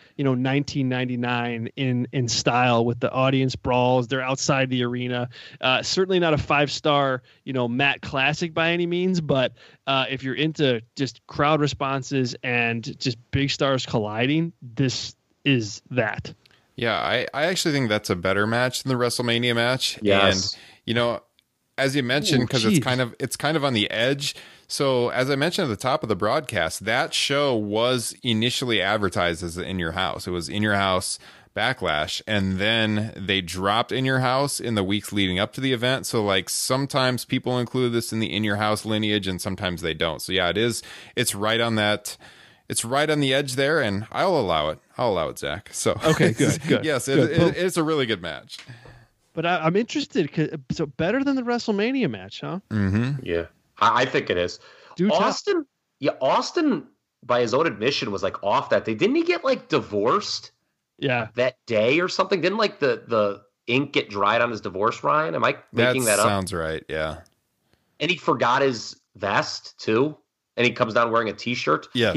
1999 in style with the audience brawls. They're outside the arena. Certainly not a 5-star mat classic by any means, but if you're into just crowd responses and just big stars colliding, this is that. Yeah, I actually think that's a better match than the WrestleMania match. Yes. And as you mentioned, because it's kind of on the edge. So as I mentioned at the top of the broadcast, that show was initially advertised as In Your House. It was In Your House Backlash, and then they dropped In Your House in the weeks leading up to the event. So like sometimes people include this in the In Your House lineage, and sometimes they don't. So yeah, it's right on that. It's right on the edge there, and I'll allow it, Zach. So okay, good. Yes, it's a really good match. But I'm interested. So better than the WrestleMania match, huh? Mm-hmm. Yeah, I think it is. Austin, by his own admission, was like off that day. Didn't he get like divorced? Yeah, that day or something. Didn't like the ink get dried on his divorce, Ryan? Am I making that up? That sounds right. Yeah. And he forgot his vest too. And he comes down wearing a T-shirt. Yes.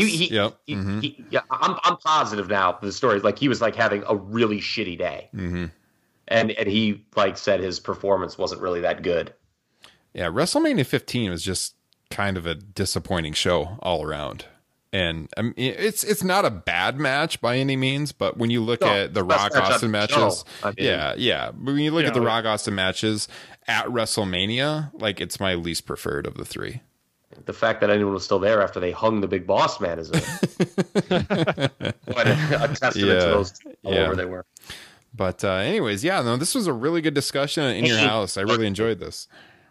I'm positive now. The story is like he was like having a really shitty day, and he like said his performance wasn't really that good. Yeah, WrestleMania 15 was just kind of a disappointing show all around, and I mean, it's not a bad match by any means. But when you look at the Rock Austin matches, But when you look at the Rock Austin matches at WrestleMania, like it's my least preferred of the three. The fact that anyone was still there after they hung the Big Boss Man is a testament to those two, however they were. But anyways, this was a really good discussion in your house. I really enjoyed this.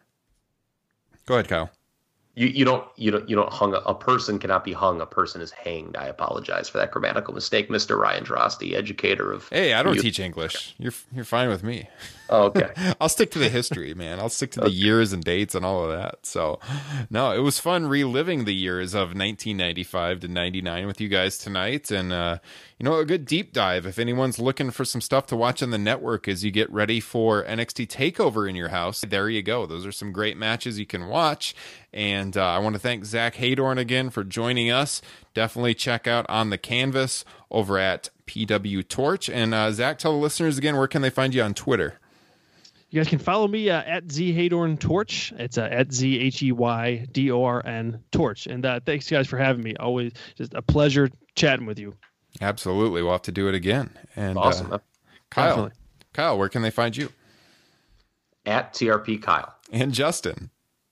Go ahead, Kyle. You don't hung a person cannot be hung. A person is hanged. I apologize for that grammatical mistake, Mr. Ryan Drosty, educator of. Hey, I don't teach English. You're fine with me. Oh, okay. I'll stick to the history, man. I'll stick to the years and dates and all of that. So, no, it was fun reliving the years of 1995 to 99 with you guys tonight, and a good deep dive. If anyone's looking for some stuff to watch on the network as you get ready for NXT TakeOver in your house, there you go. Those are some great matches you can watch. And I want to thank Zach Heydorn again for joining us. Definitely check out On the Canvas over at PW Torch. And Zach, tell the listeners again, where can they find you on Twitter? You guys can follow me at ZHeydorn Torch. It's at ZHEYDORN Torch. And thanks, guys, for having me. Always just a pleasure chatting with you. Absolutely. We'll have to do it again. And awesome. Kyle, where can they find you? At TRP Kyle. And Justin.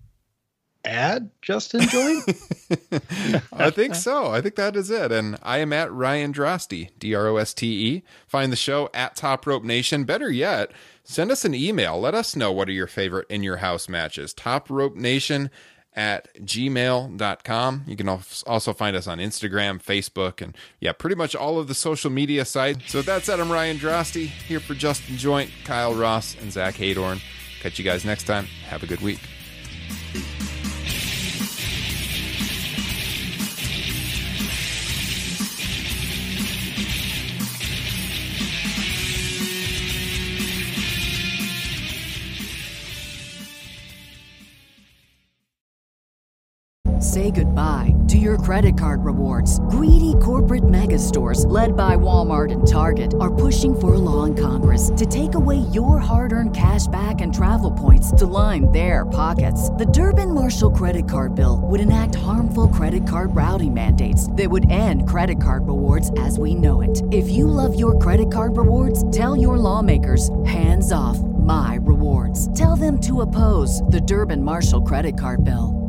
Add Justin join? I think so. I think that is it. And I am at Ryan Drosty, DROSTE. Find the show at Top Rope Nation. Better yet, send us an email. Let us know what are your favorite In Your House matches. topropenation@gmail.com. You can also find us on Instagram, Facebook, and pretty much all of the social media sites. So with that said, I'm Ryan Drosty here for Justin Joint, Kyle Ross, and Zach Heydorn. Catch you guys next time. Have a good week. say goodbye to your credit card rewards. Greedy corporate mega stores, led by Walmart and Target, are pushing for a law in Congress to take away your hard-earned cash back and travel points to line their pockets. The Durbin-Marshall credit card bill would enact harmful credit card routing mandates that would end credit card rewards as we know it. If you love your credit card rewards, tell your lawmakers, hands off my rewards. Tell them to oppose the Durbin-Marshall credit card bill.